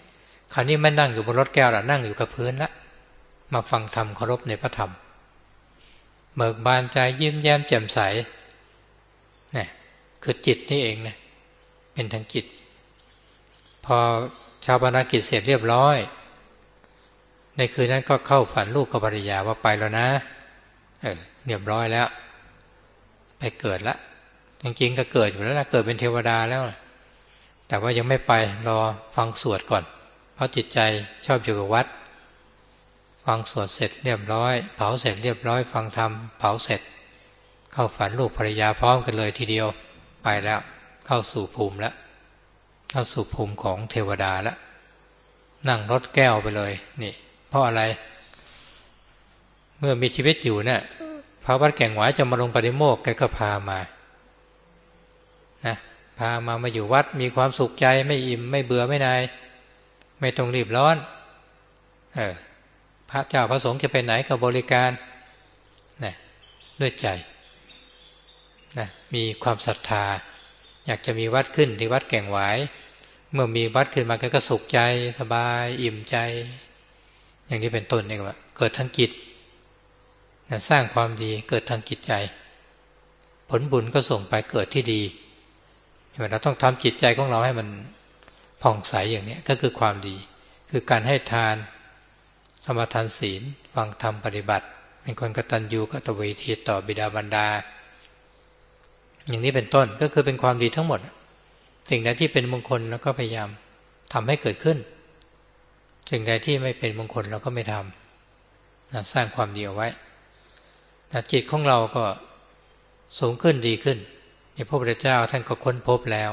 คราวนี้ไม่นั่งอยู่บนรถแก้วละนั่งอยู่กับพื้นละมาฟังธรรมเคารพในพระธรรมเบิกบานใจยิ้มแย้มแจ่มใสนี่คือจิตนี่เองนะเป็นทางจิตพอชาปนกิจเสร็จเรียบร้อยในคืนนั้นก็เข้าฝันลูกกับภรรยาว่าไปแล้วนะเออเรียบร้อยแล้วไปเกิดแล้วจริงๆก็เกิดอยู่แล้วนะเกิดเป็นเทวดาแล้วแต่ว่ายังไม่ไปรอฟังสวดก่อนเพราะจิตใจชอบอยู่กับวัดฟังสวดเสร็จเรียบร้อยเผาเสร็จเรียบร้อยฟังธรรมเผาเสร็จเข้าฝันลูกภรรยาพร้อมกันเลยทีเดียวไปแล้วเข้าสู่ภูมิแล้วเข้าสู่ภูมิของเทวดาแล้วนั่งรถแก้วไปเลยนี่เพราะอะไรเมื่อมีชีวิตอยู่เนี่ยพระวัดแก่งหวายจะมาลงปฏิโมกข์แกก็พามานะพามามาอยู่วัดมีความสุขใจไม่อิ่มไม่เบื่อไม่นายไม่ต้องรีบร้อนเออพระเจ้าพระสงฆ์จะไปไหนก็บริการนะด้วยใจนะมีความศรัทธาอยากจะมีวัดขึ้นที่วัดแก่งหวายเมื่อมีวัดขึ้นมาก็สุขใจสบายอิ่มใจอย่างนี้เป็นต้นเองว่าเกิดทางจิตนะสร้างความดีเกิดทางจิตใจผลบุญก็ส่งไปเกิดที่ดีเราต้องทำจิตใจของเราให้มันผ่องใสอย่างนี้ก็คือความดีคือการให้ทานสมาทานศีลฟังธรรมปฏิบัติเป็นคนกตัญญูกตเวทีต่อบิดามารดาอย่างนี้เป็นต้นก็คือเป็นความดีทั้งหมดสิ่งใดที่เป็นมงคลแล้วก็พยายามทำให้เกิดขึ้นสิ่งใดที่ไม่เป็นมงคลเราก็ไม่ทำนะสร้างความดีเอาไว้นะจิตของเราก็สูงขึ้นดีขึ้นพระพุทธเจ้าท่านก็ค้นพบแล้ว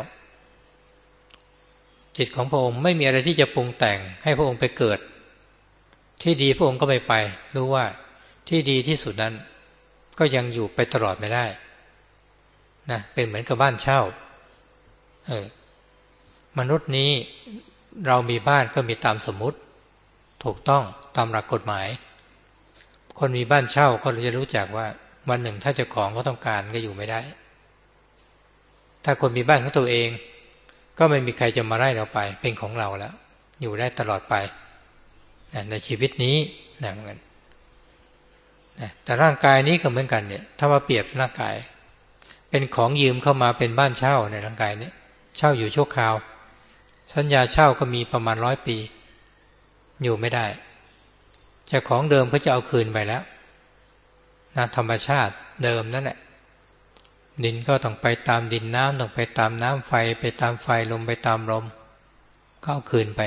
จิตของพระองค์ไม่มีอะไรที่จะปรุงแต่งให้พระองค์ไปเกิดที่ดีพระองค์ก็ไม่ไปรู้ว่าที่ดีที่สุดนั้นก็ยังอยู่ไปตลอดไม่ได้นะเป็นเหมือนกับบ้านเช่าเออมนุษย์นี้เรามีบ้านก็มีตามสมมุติถูกต้องตามหลักกฎหมายคนมีบ้านเช่าก็จะรู้จักว่าวันหนึ่งถ้าเจ้าของเขาต้องการก็อยู่ไม่ได้ถ้าคนมีบ้านของตัวเองก็ไม่มีใครจะมาไล่เราไปเป็นของเราแล้วอยู่ได้ตลอดไปนะในชีวิตนี้นะเหมือนกันนะแต่ร่างกายนี้ก็เหมือนกันเนี่ยถ้ามาเปรียบร่างกายเป็นของยืมเข้ามาเป็นบ้านเช่าในร่างกายนี้เช่าอยู่ชั่วคราวสัญญาเช่าก็มีประมาณร้อยปีอยู่ไม่ได้เจ้าของเดิมเขาจะเอาคืนไปแล้วนะธรรมชาติเดิมนั่นแหละดินก็ต้องไปตามดินน้ำต้องไปตามน้ำไฟไปตามไฟลมไปตามลมก็เอาคืนไป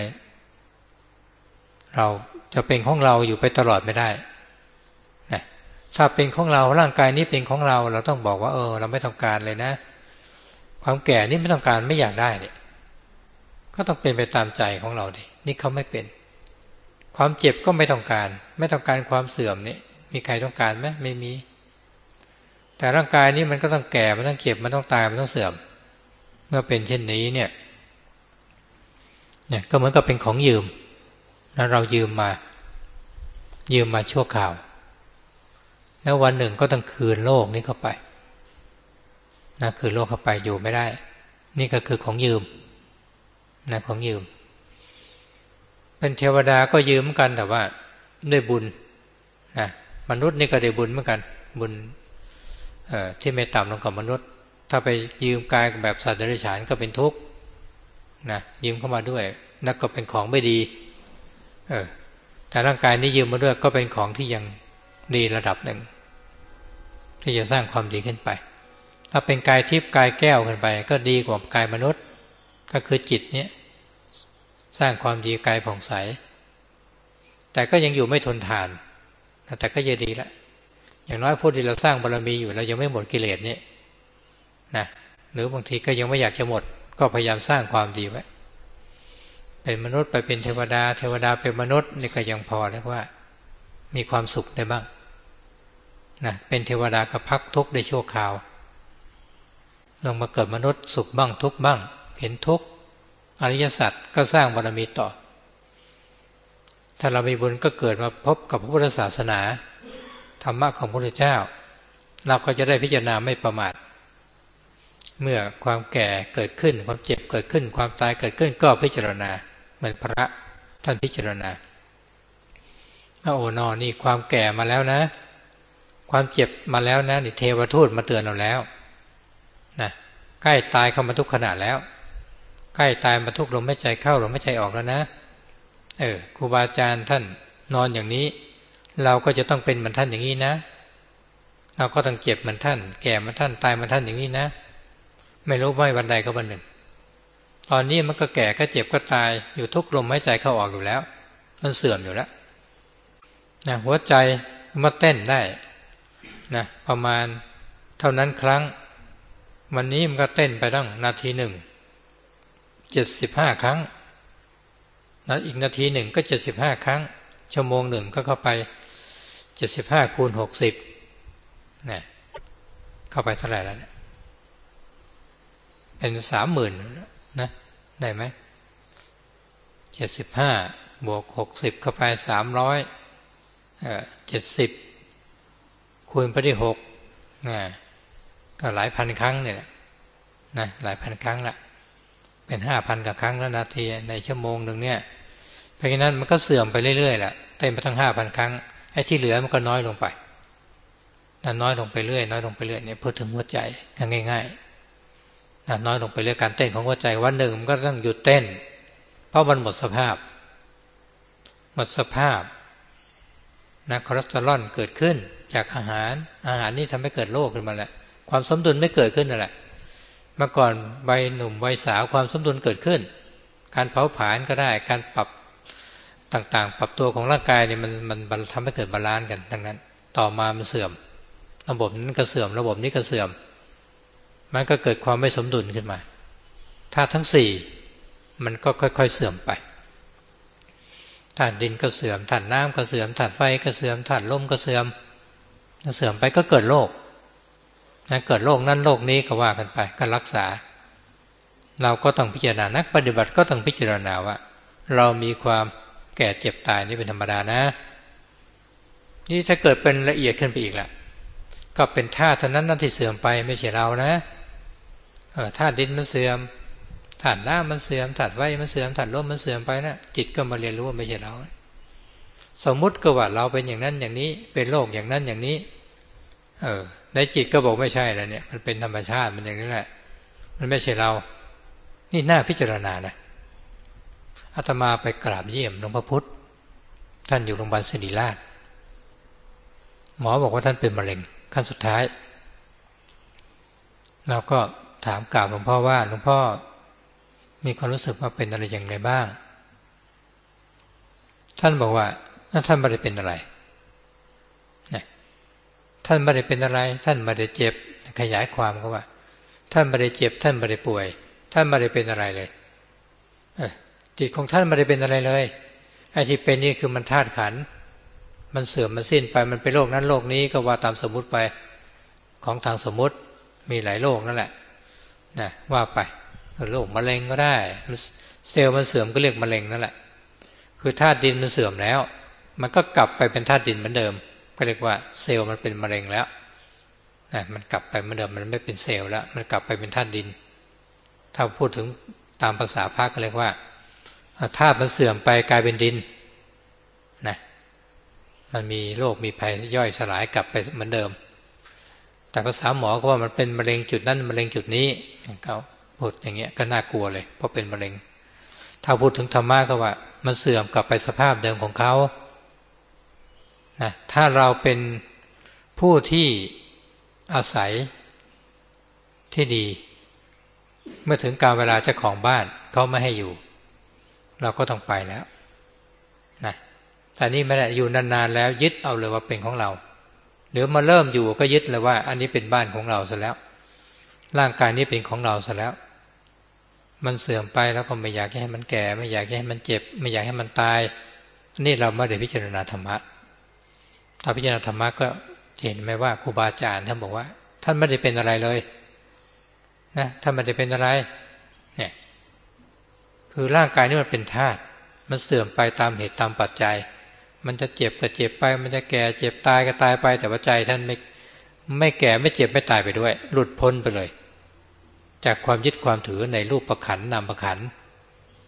เราจะเป็นของเราอยู่ไปตลอดไม่ได้นะถ้าเป็นของเราร่างกายนี้เป็นของเราเราต้องบอกว่าเออเราไม่ต้องการเลยนะความแก่นี่ไม่ต้องการไม่อยากได้เนี่ยก็ต้องเป็นไปตามใจของเราดินี่เขาไม่เป็นความเจ็บก็ไม่ต้องการไม่ต้องการความเสื่อมนี่มีใครต้องการไหมไม่มีแต่ร่างกายนี้มันก็ต้องแก่มันต้องเจ็บมันต้องตายมันต้องเสื่อมเมื่อเป็นเช่นนี้เนี่ยเนี่ยก็เหมือนกับเป็นของยืมแล้วเรายืมมายืมมาชั่วคราวแล้ววันหนึ่งก็ต้องคืนโลกนี้เข้าไปนะคืนโลกเข้าไปอยู่ไม่ได้นี่ก็คือของยืมนะของยืมเป็นเทวดาก็ยืมเหมือนกันแต่ว่าด้วยบุญนะมนุษย์นี่ก็ได้บุญเหมือนกันบุญที่ไม่ต่ำลงกับมนุษย์ถ้าไปยืมกายแบบสัตว์เดรัจฉานก็เป็นทุกข์นะยืมเข้ามาด้วยนั่นก็เป็นของไม่ดีเออแต่ร่างกายนี้ยืมมาด้วยก็เป็นของที่ยังดีระดับหนึ่งที่จะสร้างความดีขึ้นไปถ้าเป็นกายทิพย์กายแก้วขึ้นไปก็ดีกว่ากายมนุษย์ก็คือจิตเนี้ยสร้างความดีกายผ่องใสแต่ก็ยังอยู่ไม่ทนทานแต่ก็ยังดีละอย่างน้อยพูดที่เราสร้างบารมีอยู่เรายังไม่หมดกิเลสนี่นะหรือบางทีก็ยังไม่อยากจะหมดก็พยายามสร้างความดีไว้เป็นมนุษย์ไปเป็นเทวดาเทวดาเป็นมนุษย์นี่ก็ยังพอเรียกว่ามีความสุขได้บ้างนะเป็นเทวดาก็พักทุกข์ได้ชั่วคราวลงมาเกิดมนุษย์สุขบ้างทุกข์บ้างเห็นทุกข์อริยสัจก็สร้างบารมีต่อถ้าเรามีบุญก็เกิดมาพบกับพระพุทธศาสนาธรรมะของพระพุทธเจ้าเราก็จะได้พิจารณาไม่ประมาทเมื่อความแก่เกิดขึ้นความเจ็บเกิดขึ้นความตายเกิดขึ้นก็พิจารณาเหมือนพระท่านพิจารณาโอ้นอนี่ความแก่มาแล้วนะความเจ็บมาแล้วนะนี่เทวทูตมาเตือนเราแล้วนะใกล้ตายเข้ามาทุกขณะแล้วใกล้ตายมาทุกลมหายใจเข้าลมหายใจออกแล้วนะเออครูบาอาจารย์ท่านนอนอย่างนี้เราก็จะต้องเป็นเหมือนท่านอย่างนี้นะเราก็ต้องเจ็บเหมือนท่านแก่เหมือนท่านตายเหมือนท่านอย่างนี้นะไม่รู้ไม่วันใดก็วันหนึ่งตอนนี้มันก็แก่ก็เจ็บก็ตายอยู่ทุกลมหายใจเข้าออกอยู่แล้วมันเสื่อมอยู่แล้วนะหัวใจมาเต้นได้นะประมาณเท่านั้นครั้งวันนี้มันก็เต้นไปตั้งนาทีหนึ่งเจ็ดสิบห้าครั้งนะอีกนาทีหนึ่งก็เจ็ดสิบห้าครั้งชั่วโมงหนึ่งก็เข้าไปเจ็ดสิบห้าคูณหกสิบนะเข้าไปเท่าไหร่แล้วเนี่ยเป็นสามหมื่นนะได้ไหมเจ็ดสิบห้าบวกหกสิบเข้าไปสามร้อยเอ่อเจ็ดสิบคูณไปที่หกนะก็หลายพันครั้งเนี่ยนะหลายพันครั้งละเป็นห้าพันกับครั้งละนาทีในชั่วโมงหนึ่งเนี่ยเพราะฉะนั้นมันก็เสื่อมไปเรื่อยๆแหละเต้นไปทั้งห้าพันครั้งไอ้ที่เหลือมันก็น้อยลงไปนั่นน้อยลงไปเรื่อยน้อยลงไปเรื่อยเนี่ยพูดถึงหัวใจง่ายๆนั่นน้อยลงไปเรื่อยการเต้นของหัวใจวันหนึ่งมันก็ต้องหยุดเต้นเพราะมันหมดสภาพหมดสภาพนะคอเลสเตอรอลเกิดขึ้นจากอาหารอาหารนี่ทำให้เกิดโรคขึ้นมาแหละความสมดุลไม่เกิดขึ้นนั่นแหละเมื่อก่อนวัยหนุ่มวัยสาวความสมดุลเกิดขึ้นการเผาผลาญก็ได้การปรับต่างๆปรับตัวของร่างกายเนี่ยมันมันทำให้เกิดบาลานซ์กันดังนั้นต่อมามันเสื่อมระบบนั้นก็เสื่อมระบบนี้ก็เสื่อมมันก็เกิดความไม่สมดุลขึ้นมาธาตุทั้งสี่มันก็ค่อยๆเสื่อมไปธาตุดินก็เสื่อมธาตุน้ำก็เสื่อมธาตุไฟก็เสื่อมธาตุลมก็เสื่อมเสื่อมไปก็เกิดโรคนะเกิดโรคนั้นโรคนี้ก็ว่ากันไปก็รักษาเราก็ต้องพิจารณานักปฏิบัติก็ต้องพิจารณาว่าเรามีความแก่เจ็บตายนี่เป็นธรรมดานะนี่ถ้าเกิดเป็นละเอียดขึ้นไปอีกละก็เป็นธาตุเท่านั้นนั่นที่เสื่อมไปไม่ใช่เรานะเออธาตุดินมันเสื่อมธาตุน้ำมันเสื่อมธาตุไฟมันเสื่อมธาตุลมมันเสื่อมไปนะจิตก็มาเรียนรู้ว่าไม่ใช่เราสมมุติก็ว่าเราเป็นอย่างนั้นอย่างนี้เป็นโรคอย่างนั้นอย่างนี้เออในจิตก็บอกไม่ใช่แล้วเนี่ยมันเป็นธรรมชาติมันอย่างนี้แหละมันไม่ใช่เรานี่น่าพิจารณานะอาตมาไปกราบเยี่ยมหลวงพ่อพุธท่านอยู่โรงพยาบาลศิริราชหมอบอกว่าท่านเป็นมะเร็งขั้นสุดท้ายเราก็ถามกราบหลวงพ่อว่าหลวงพ่อมีความรู้สึกว่าเป็นอะไรอย่างไรบ้างท่านบอกว่าท่านไม่ได้เป็นอะไรนะท่านไม่ได้เป็นอะไรท่านไม่ได้เจ็บขยายความก็ว่าท่านไม่ได้เจ็บท่านไม่ได้ป่วยท่านไม่ได้เป็นอะไรเลยเออจิตของท่านไม่ได้เป็นอะไรเลยไอ้ที่เป็นนี่คือมันธาตุขันธ์มันเสื่อมมันสิ้นไปมันเป็นโรคนั้นโรคนี้ก็ว่าตามสมมุติไปของทางสมมุติมีหลายโรคนั่นแหละนะว่าไปโรคมะเร็งก็ได้เซลล์มันเสื่อมก็เรียกมะเร็งนั่นแหละคือธาตุดินมันเสื่อมแล้วมันก็กลับไปเป็นธาตุดินเหมือนเดิมก็เรียกว่าเซลล์มันเป็นมะเร็งแล้วนะมันกลับไปเหมือนเดิมมันไม่เป็นเซลล์แล้วมันกลับไปเป็นธาตุดินถ้าพูดถึงตามภาษาพระก็เรียกว่าธาตุมันเสื่อมไปกลายเป็นดินนะมันมีโรคมีภัยย่อยสลายกลับไปเหมือนเดิมแต่ภาษาหมอก็ว่ามันเป็นมะเร็งจุดนั้นมะเร็งจุดนี้เขาพูดอย่างเงี้ยก็น่ากลัวเลยเพราะเป็นมะเร็งถ้าพูดถึงธรรมะก็ว่ามันเสื่อมกลับไปสภาพเดิมของเขานะถ้าเราเป็นผู้ที่อาศัยที่ดีเมื่อถึงการเวลาเจ้าของบ้านเขาไม่ให้อยู่เราก็ต้องไปแล้วนะแต่นี่ไม่ได้อยู่นานๆแล้วยึดเอาเลยว่าเป็นของเราหรือมาเริ่มอยู่ก็ยึดเลยว่าอันนี้เป็นบ้านของเราซะแล้วร่างกายนี้เป็นของเราซะแล้วมันเสื่อมไปแล้วก็ไม่อยากให้มันแก่ไม่อยากให้มันเจ็บไม่อยากให้มันตายนี่เราไม่ได้พิจารณาธรรมะถ้าพิจารณาธรรมะก็เห็นไหมว่าครูบาอาจารย์ท่านบอกว่าท่านไม่ได้เป็นอะไรเลยนะท่านไม่ได้เป็นอะไรเนี่ยคือร่างกายนี่มันเป็นธาตุมันเสื่อมไปตามเหตุตามปัจจัยมันจะเจ็บก็เจ็บไปมันจะแก่เจ็บตายก็ตายไปแต่ว่าใจท่านไม่ไม่แก่ไม่เจ็บไม่ตายไปด้วยหลุดพ้นไปเลยจากความยึดความถือในรูปขันธ์นามขันธ์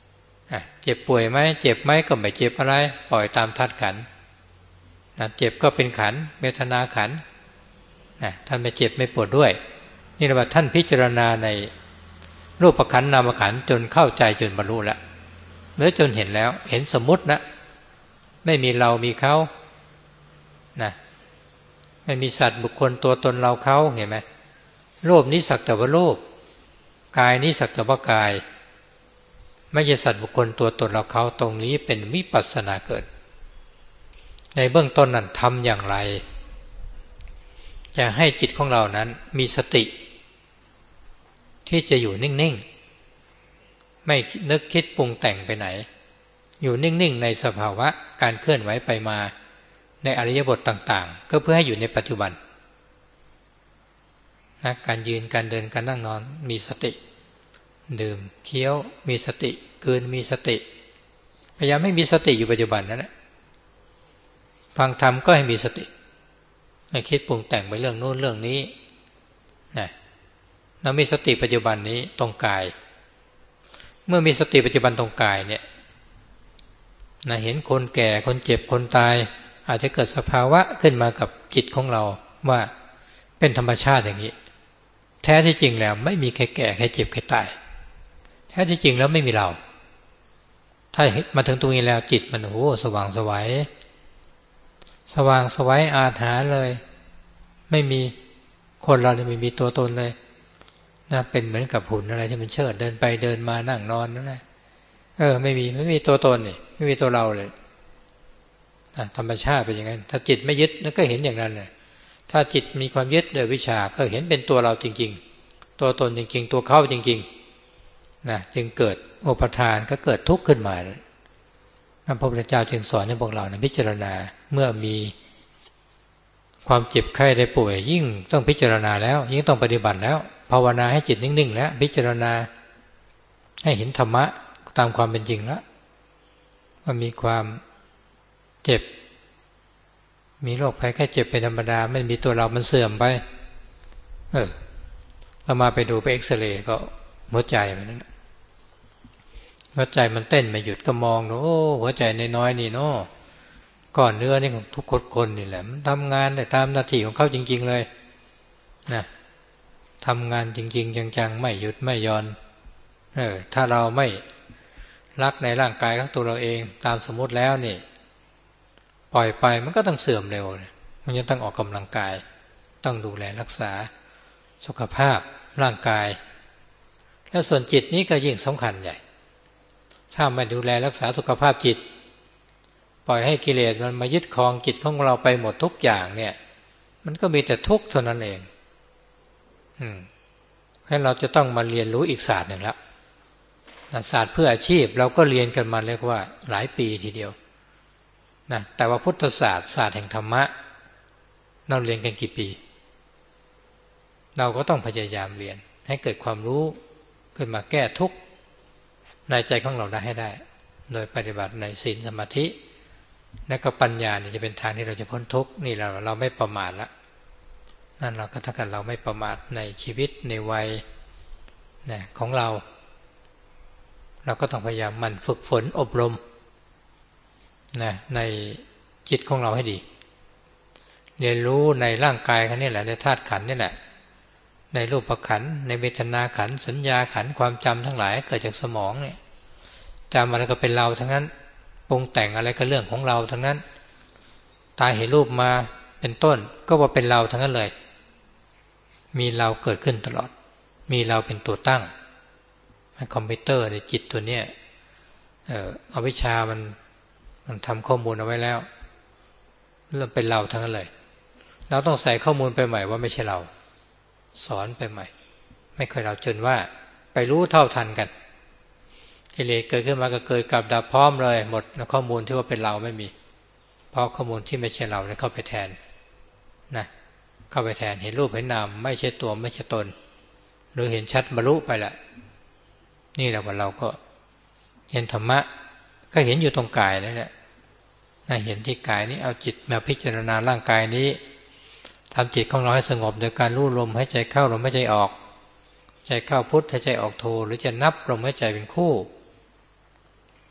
เจ็บป่วยไหมเจ็บไหมก็ไม่เจ็บอะไรปล่อยตามธาตุขันธ์นะเจ็บก็เป็นขันธ์เวทนาขันธ์นะท่านไม่เจ็บไม่ปวดด้วยนี่เรียกว่าท่านพิจารณาในรูปขันธ์นามขันธ์จนเข้าใจจนบรรลุแล้วหรือจนเห็นแล้วเห็นสมมุตินะไม่มีเรามีเขานะไม่มีสัตว์บุคคลตัวตนเราเขาเห็นไหมรูปนี้สักแต่ว่ารูปกายนี้สักแต่ว่ากายไม่ใช่สัตว์บุคคลตัวตนเราเขาตรงนี้เป็นวิปัสสนาเกิดในเบื้องต้นนั้นทำอย่างไรจะให้จิตของเรานั้นมีสติที่จะอยู่นิ่งๆไม่นึกคิดปรุงแต่งไปไหนอยู่นิ่งๆในสภาวะการเคลื่อนไหวไปมาในอริยบทต่างๆก็เพื่อให้อยู่ในปัจจุบันนะการยืนการเดินการนั่งนอนมีสติดื่มเคี้ยวมีสติกลืนมีสติพยายามให้มีสติอยู่ปัจจุบันนั่นแหละฟังธรรมก็ให้มีสติไม่คิดปรุงแต่งไปเรื่องโน้นเรื่องนี้นะเรามีสติปัจจุบันนี้ตรงกายเมื่อมีสติปัจจุบันตรงกายเนี่ยนะเห็นคนแก่คนเจ็บคนตายอาจจะเกิดสภาวะขึ้นมากับจิตของเราว่าเป็นธรรมชาติอย่างนี้แท้ที่จริงแล้วไม่มีใครแก่ใครเจ็บใครตายแท้ที่จริงแล้วไม่มีเราถ้ามาถึงตรงนี้แล้วจิตมันโอ้สว่างไสวสว่างไสวอาถรรพ์เลยไม่มีคนเราเนี่ยไม่มีตัวตนเลยนะเป็นเหมือนกับหุ่นอะไรที่มันเชิดเดินไปเดินมานั่งนอนนั่นแหละเออไม่มีไม่มีตัวตนนี่ไม่มีตัวเราเลยนะธรรมชาติเป็นอย่างนั้นถ้าจิตไม่ยึดก็เห็นอย่างนั้นเลยถ้าจิตมีความยึดโดยวิชาก็เห็นเป็นตัวเราจริงๆตัวตนจริงๆตัวเข้าจริงๆนะจึงเกิดอุปทานก็เกิดทุกข์ขึ้นมาพระพุทธเจ้าจึงสอนให้พวกเรานะพิจารณาเมื่อมีความเจ็บไข้ได้ป่วยยิ่งต้องพิจารณาแล้วยิ่งต้องปฏิบัติแล้วภาวนาให้จิตนิ่งๆแล้วพิจารณาให้เห็นธรรมะตามความเป็นจริงแล้วว่ามีความเจ็บมีโรคภัยแค่เจ็บเป็นธรรมดาไม่มีตัวเรามันเสื่อมไปเออเรามาไปดูไปเอ็กซเรย์ก็หัวใจมันนั่นหัวใจมันเต้นไม่หยุดก็มองดูโอ้หัวใจน้อยๆนี่เนาะก้อนเนื้อนี่ของทุกคนนี่แหละมันทำงานแต่ตามหน้าที่ของเขาจริงๆเลยนะทำงานจริงๆจังๆไม่หยุดไม่หย่อนเออถ้าเราไม่รักในร่างกายของตัวเราเองตามสมมติแล้วนี่ปล่อยไปมันก็ต้องเสื่อมเร็วมันจะต้องออกกำลังกายต้องดูแลรักษาสุขภาพร่างกายแล้วส่วนจิตนี้ก็ยิ่งสำคัญใหญ่ถ้าไม่ดูแลรักษาสุขภาพจิตปล่อยให้กิเลสมันมายึดครองจิตของเราไปหมดทุกอย่างเนี่ยมันก็มีแต่ทุกข์เท่านั้นเองอืมให้เราจะต้องมาเรียนรู้อีกศาสตร์หนึ่งแล้วศาสตร์เพื่ออาชีพเราก็เรียนกันมาเรียกว่าหลายปีทีเดียวนะแต่ว่าพุทธศาสตร์ศาสตร์แห่งธรรมะเราเรียนกันกี่ปีเราก็ต้องพยายามเรียนให้เกิดความรู้ขึ้นมาแก้ทุกข์ในใจของเราได้ให้ได้โดยปฏิบัติในศีลสมาธิและก็ปัญญานี่จะเป็นทางที่เราจะพ้นทุกข์นี่เราเราไม่ประมาทละนั่นเราก็ถ้ากันเราไม่ประมาทในชีวิตในวัยนะของเราเราก็ต้องพยายามหมั่นฝึกฝนอบรมนะในจิตของเราให้ดีเรียนรู้ในร่างกายกันนี่แหละในธาตุขันธ์นี่แหละในรูปขันธ์ในเวทนาขันธ์สัญญาขันธ์ความจำทั้งหลายเกิดจากสมองเนี่ยจำอะไรก็เป็นเราทั้งนั้นปรุงแต่งอะไรก็เรื่องของเราทั้งนั้นตาเห็นรูปมาเป็นต้นก็ว่าเป็นเราทั้งนั้นเลยมีเราเกิดขึ้นตลอดมีเราเป็นตัวตั้งคอมพิวเตอร์ในจิตตัวเนี้ยเอ่ออวิชชามันมันทำข้อมูลเอาไว้แล้วเริ่มเป็นเราทั้งนั้นเลยเราต้องใส่ข้อมูลไปใหม่ว่าไม่ใช่เราสอนไปใหม่ไม่ค่อยเราจนว่าไปรู้เท่าทันกันกิเลสเกิดขึ้นมาก็เกิดกับดับพร้อมเลยหมดข้อมูลที่ว่าเป็นเราไม่มีเพราะข้อมูลที่ไม่ใช่เราเข้าไปแทนนะเข้าไปแทนเห็นรูปเห็นนามไม่ใช่ตัวไม่ใช่ตนหรือเห็นชัดบรรลุไปละนี่แหละว่าเราก็เห็นธรรมะก็เห็นอยู่ตรงกายนั่นแหละนะเห็นที่กายนี้เอาจิตมาพิจารณาร่างกายนี้ทำจิตของเราให้สงบโดยการรู้ลมหายใจเข้าลมหายใจออกใจเข้าพุทหายใจออกโทหรือจะนับลมหายใจเป็นคู่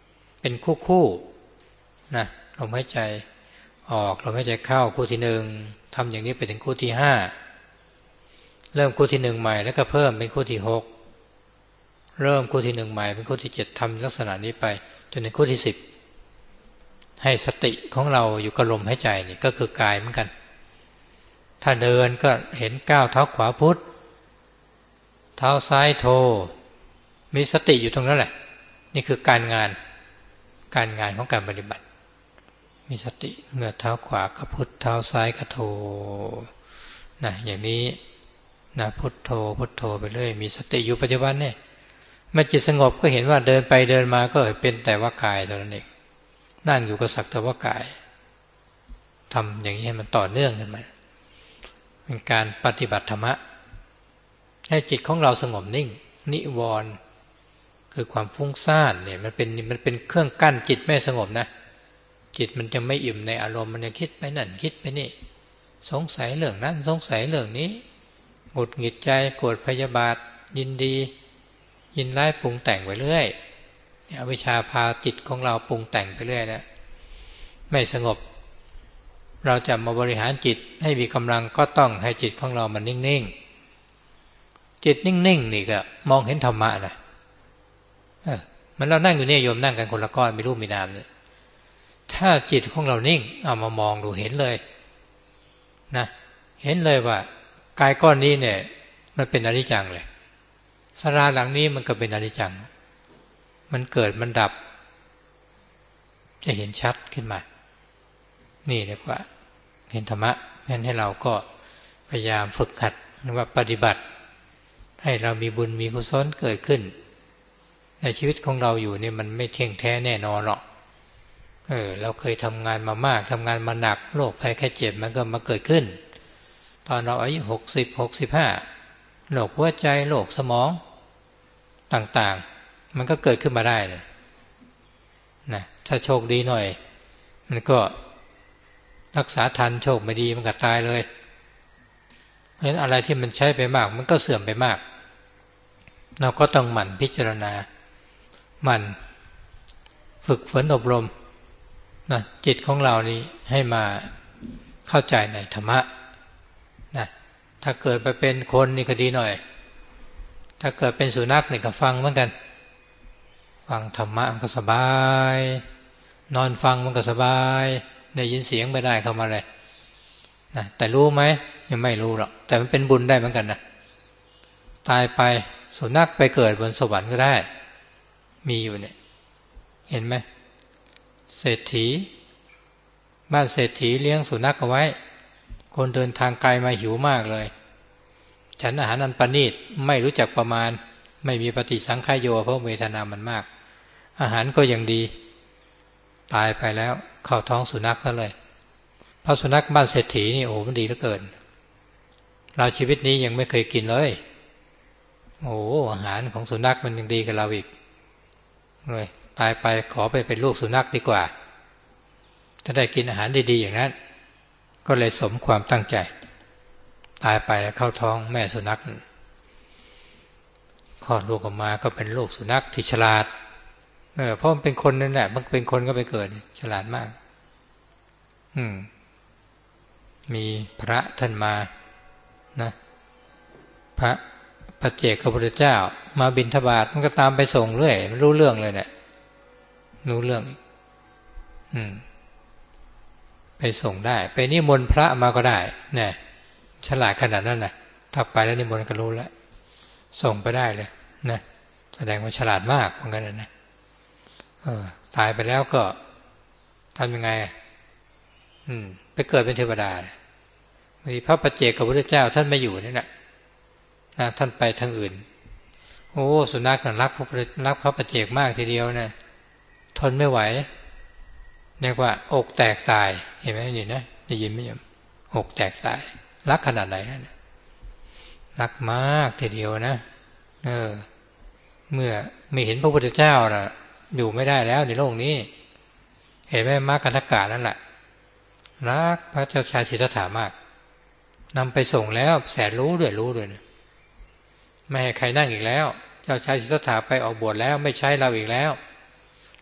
เป็นคู่คู่นะลมหายใจออกลมหายใจเข้าคู่ที่หนึ่งทำอย่างนี้ไปถึงคู่ที่ห้าเริ่มคู่ที่หนึ่งใหม่แล้วก็เพิ่มเป็นคู่ที่หกเริ่มคู่ที่หนึ่งใหม่เป็นคู่ที่เจ็ดทำลักษณะนี้ไปจนถึงคู่ที่สิบให้สติของเราอยู่กับลมหายใจนี่ก็คือกายเหมือนกันถ้าเดินก็เห็นก้าวเท้าขวาพุทธเท้าซ้ายโทมีสติอยู่ตรงนั้นแหละนี่คือการงานการงานของการปฏิบัติมีสติเมื่อเท้าขวาก็พุทธเท้าซ้ายก็โทนะอย่างนี้นะพุทโธพุทโธไปเรื่อยมีสติอยู่ปัจจุบันเนี่ยเมื่อจิตสงบก็เห็นว่าเดินไปเดินมาก็เป็นแต่ว่ากายเท่านั้นเองนั่งอยู่ก็สักแต่ว่ากายทำอย่างนี้ให้มันต่อเนื่องกันมาเป็นการปฏิบัติธรรมะให้จิตของเราสงบนิ่งนิวรณ์คือความฟุ้งซ่านเนี่ยมันเป็นมันเป็นเครื่องกั้นจิตไม่สงบนะจิตมันจะไม่อิ่มในอารมณ์มันจะคิดไปนั่นคิดไปนี่สงสัยเรื่องนั้นสงสัยเรื่องนี้หงุดหงิดใจโกรธพยาบาทยินดียินร้ายปรุงแต่งไปเรื่อยอวิชชาพาจิตของเราปรุงแต่งไปเรื่อยนะไม่สงบเราจะมาบริหารจิตให้มีกำลังก็ต้องให้จิตของเรามันนิ่งๆจิตนิ่งๆนี่ก็มองเห็นธรรมะนะเออมันเรานั่งอยู่เนี่ยโยมนั่งกันคนละก้อนมีรูปมีนามเนี่ยถ้าจิตของเรานิ่งเอามามองดูเห็นเลยนะเห็นเลยว่ากายก้อนนี้เนี่ยมันเป็นอนิจจังเลยศาลาหลังนี้มันก็เป็นอนิจจังมันเกิดมันดับจะเห็นชัดขึ้นมานี่เรียกว่าเห็นธรรมะงั้นให้เราก็พยายามฝึกหัดหรือว่าปฏิบัติให้เรามีบุญมีกุศลเกิดขึ้นในชีวิตของเราอยู่เนี่ยมันไม่เที่ยงแท้แน่นอนหรอกเออเราเคยทำงานมามากทำงานมาหนักโรคภัยไข้เจ็บมันก็มาเกิดขึ้นตอนเราอายุหกสิบหกสิบห้าโรคหัวใจโรคสมองต่างๆมันก็เกิดขึ้นมาได้นะนะถ้าโชคดีหน่อยมันก็รักษาทันโชคไม่ดีมันก็ตายเลยเพราะฉะนั้นอะไรที่มันใช้ไปมากมันก็เสื่อมไปมากเราก็ต้องหมั่นพิจารณาหมั่นฝึกฝนอบรมนะจิตของเรานี้ให้มาเข้าใจในธรรมะนะถ้าเกิดไปเป็นคนนี่ก็ดีหน่อยถ้าเกิดเป็นสุนัขนี่ก็ฟังเหมือนกันฟังธรรมะมันก็สบายนอนฟังมันก็สบายได้ยินเสียงไม่ได้เข้ามาเลยนะแต่รู้ไหมยังไม่รู้หรอกแต่มันเป็นบุญได้เหมือนกันนะตายไปสุนัขไปเกิดบนสวรรค์ก็ได้มีอยู่เนี่ยเห็นไหมเศรษฐีบ้านเศรษฐีเลี้ยงสุนัขเอาไว้คนเดินทางไกลมาหิวมากเลยฉันอาหารอันประณีตไม่รู้จักประมาณไม่มีปฏิสังขายโยเพราะเวทนามันมากอาหารก็ยังดีตายไปแล้วเข้าท้องสุนัขซะเลยเพราะสุนัขบ้านเศรษฐีนี่โอ้มันดีเหลือเกินเราชีวิตนี้ยังไม่เคยกินเลยโอ้อาหารของสุนัขมันยังดีกับเราอีกเลยตายไปขอไปเป็นลูกสุนัขดีกว่าถ้าได้กินอาหารดีๆอย่างนั้นก็เลยสมความตั้งใจตายไปแล้วเข้าท้องแม่สุนัขคลอดลูกออกมาก็เป็นลูกสุนัขที่ฉลาดเออเพราะมันเป็นคนนั่นแหละมันเป็นคนก็ไปเกิดฉลาดมากอืมมีพระท่านมานะพระพระเจกพระพุทธเจ้ามาบิณฑบาตมันก็ตามไปส่งเรื่อยไม่รู้เรื่องเลยเนี่ยรู้เรื่องอืมไปส่งได้ไปนิมนต์พระมาก็ได้เนี่ยฉลาดขนาดนั้นนะถ้าไปแล้วนิมนต์ก็รู้แล้วส่งไปได้เลยนะแสดงว่าฉลาดมากเหมือนกันนะเออตายไปแล้วก็ทำยังไงอืมไปเกิดเป็นเทวดามีพระปัจเจกพระพุทธเจ้าท่านไม่อยู่นี่แหละนะท่านไปทางอื่นโอ้สุนัขน่ะรักพระรักพระปัจเจกมากทีเดียวนะทนไม่ไหวเรียกว่าอกแตกตายเห็นไหมนี่นะได้ยินไหมโยมอกแตกตายรักขนาดไหนนะรักมากทีเดียวนะเออเมื่อไม่เห็นพระพุทธเจ้าน่ะอยู่ไม่ได้แล้วในโลกนี้เห็นไหมมรรคกันทกะนั่นแหละรักพระเจ้าชายสิทธัตถามากนำไปส่งแล้วแสนรู้ด้วยรู้ด้วยนะไม่ให้ใครนั่งอีกแล้วเจ้าชายสิทธัตถะไปออกบวชแล้วไม่ใช้เราอีกแล้ว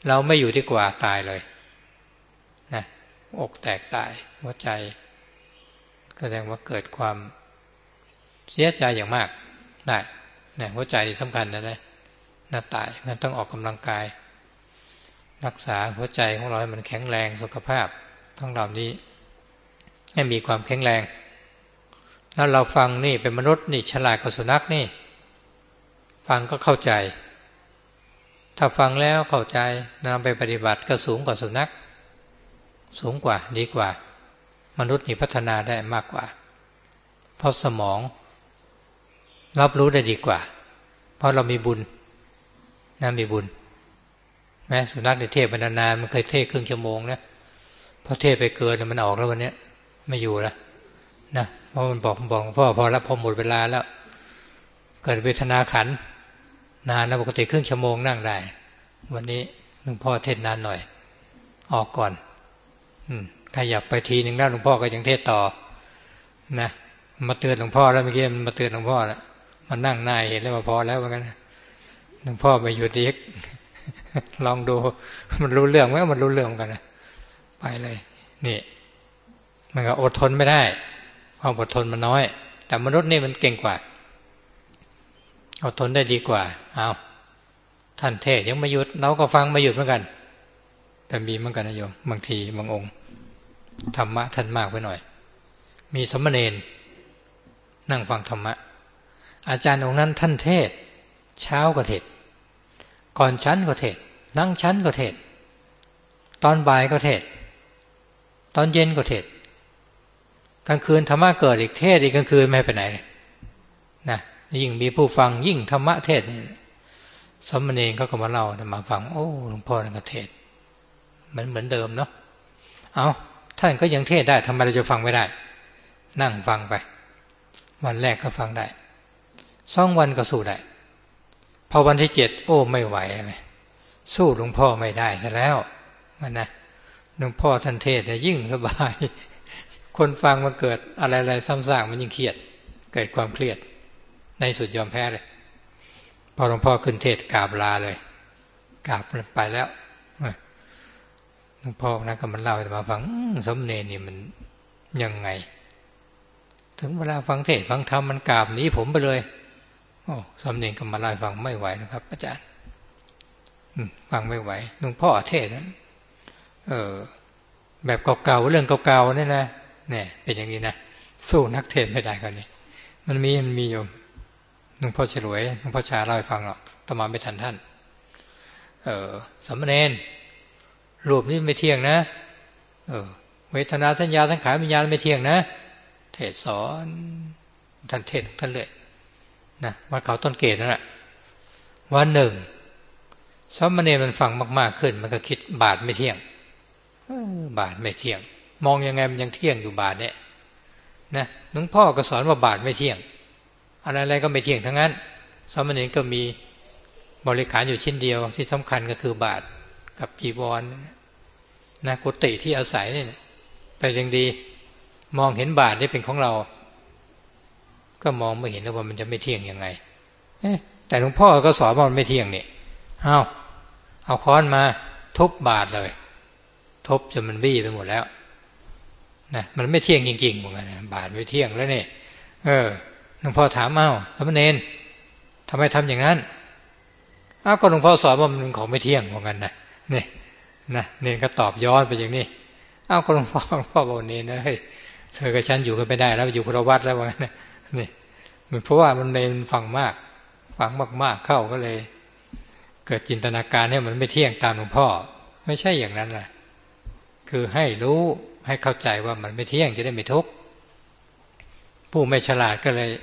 เราไม่อยู่ที่กว่าตายเลยนะอกแตกตายหัวใจแสดงว่าเกิดความเสียใจอย่างมากได้นะหัวใจนี่สำคัญนะนะน่าตายมันต้องออกกำลังกายรักษาหัวใจของเราให้มันแข็งแรงสุขภาพทั้งเหล่านี้ให้มีความแข็งแรงแล้วเราฟังนี่เป็นมนุษย์นี่ฉลาดกว่าสุนัขนี่ฟังก็เข้าใจถ้าฟังแล้วเข้าใจนำไปปฏิบัติก็สูงกว่าสุนัขสูงกว่าดีกว่ามนุษย์นี่พัฒนาได้มากกว่าเพราะสมองรับรู้ได้ดีกว่าเพราะเรามีบุญนะมีบุญแม้สุนัขในเทศไปนานๆมันเคยเทศครึ่งชั่วโมงนะพอเทศไปเกินมันออกแล้ววันนี้ไม่อยู่แล้วนะเพราะมันบอกบอกพ่อพอแล้วพอหมดเวลาแล้วเกิดเวทนาขันนานแล้วปกติครึ่งชั่วโมงนั่งได้วันนี้หลวงพ่อเทศนานหน่อยออกก่อนอืมขยับไปทีหนึ่งแล้วหลวงพ่อก็ยังเทศต่อนะมาเตือนหลวงพ่อแล้วเมื่อกี้มันมาเตือนหลวงพ่อแล้วมันนั่งหน้าเห็นแล้วว่าพอแล้วเหมือนกันหลวงพ่อไปหยุดอีกลองดูมันรู้เรื่องไหมมันรู้เรื่องเหมือนกันนะไปเลยนี่มันก็อดทนไม่ได้ความอดทนมันน้อยแต่มนุษย์นี่มันเก่งกว่าอดทนได้ดีกว่าเอาท่านเทศยังไม่หยุดเราก็ฟังไม่หยุดเหมือนกันแต่มีเหมือนกันนะโยมบางทีบางองค์ธรรมะท่านมากไปหน่อยมีสมณเณรนั่งฟังธรรมะอาจารย์องค์นั้นท่านเทศเช้าก็เทศก่อนชั้นก็เทศนั่งชั้นก็เทศตอนบ่ายก็เทศตอนเย็นก็เทศกลางคืนธรรมะเกิดอีกเทศอีกกลางคืนไม่ไปไหนเลยนะยิ่งมีผู้ฟังยิ่งธรรมะเทศสมณเณรเขาก็มาเล่ามาฟังโอ้หลวงพ่อนั่นก็เทศเหมือนเหมือนเดิมเนาะเอาท่านก็ยังเทศได้ทำไมเราจะฟังไม่ได้นั่งฟังไปวันแรกก็ฟังได้สองวันก็สู้ได้พอวันที่เจ็ดโอ้ไม่ไหวไหมสู้หลวงพ่อไม่ได้ซะแล้วมันนะหลวงพ่อท่านเทศเนี่ยยิ่งสบายคนฟังมันเกิดอะไรๆซ้ำซากมันยิ่งเครียดเกิดความเครียดในสุดยอมแพ้เลยพอหลวงพ่อขึ้นเทศกราบลาเลยกราบไปแล้วหลวงพ่อนะก็มันเล่าให้มาฟังสมณเณรนี่มันยังไงถึงเวลาฟังเทศฟังธรรมมันกราบหนีผมไปเลยโอ้สมณเณรก็มาเล่าให้ฟังไม่ไหวนะครับอาจารย์ฟังไม่ไหวหลวงพ่อเทศนั้นเออแบบเก่าๆเรื่องเก่าๆนี่นะเนี่ยเป็นอย่างนี้นะสู้นักเทศไม่ได้คนนี้มันมีมันมีโยมหลวงพ่อฉลวยหลวงพ่อชาเล่าให้ฟังหรอกต่อมาไม่ทันท่านเออสามเณรรูปนี้ไม่เที่ยงนะเออเวทนาสัญญาสังขารวิญญาณไม่เที่ยงนะเทศสอนท่านเทศท่านเลยนะวัดเขาต้นเกศนั่นแหละวันหนึ่งสามเณรมันฟังมากๆขึ้นมันก็คิดบาทไม่เที่ยงเออบาทไม่เที่ยงมองยังไงมันยังเที่ยงอยู่บาทเนี่ยนะหลวงพ่อก็สอนว่าบาทไม่เที่ยงอะไรๆก็ไม่เที่ยงทั้งนั้นสามเณรก็มีบริขารอยู่ชิ้นเดียวที่สำคัญก็คือบาทกับจีวรนะกุฏิที่อาศัยนี่แต่ยังดีมองเห็นบาทนี่เป็นของเราก็มองไม่เห็นว่ามันจะไม่เที่ยงยังไงแต่หลวงพ่อก็สอนว่ามันไม่เที่ยงนี่เอาเอาค้อนมาทุบบาทเลยทุบจนมันบี้ไปหมดแล้วนะมันไม่เที่ยงจริงๆเหมือนกันนะบาทไม่เที่ยงแล้วนี่เออหลวงพ่อถามเอ้าสามเณรทำไมทำอย่างนั้นอ้าวก็หลวงพ่อสอนว่ามันของไม่เที่ยงเหมือนกันนะนี่นะเนรก็ตอบย้อนไปอย่างนี้อ้าวก็หลวงพ่อหลวงพ่อบอกเนรนะเฮ้ยเธอกับฉันอยู่กันไม่ได้แล้วอยู่คนละวัดแล้วว่างั้นนะนี่มันเพราะว่ามันเนรฟังมากฟังมากๆเข้าก็เลยเกิดจินตนาการให้มันไม่เที่ยงตามหลวงพ่อไม่ใช่อย่างนั้นแหละคือให้รู้ให้เข้าใจว่ามันไม่เที่ยงจะได้ไม่ทุกข์ผู้ไม่ฉลาดก็เลย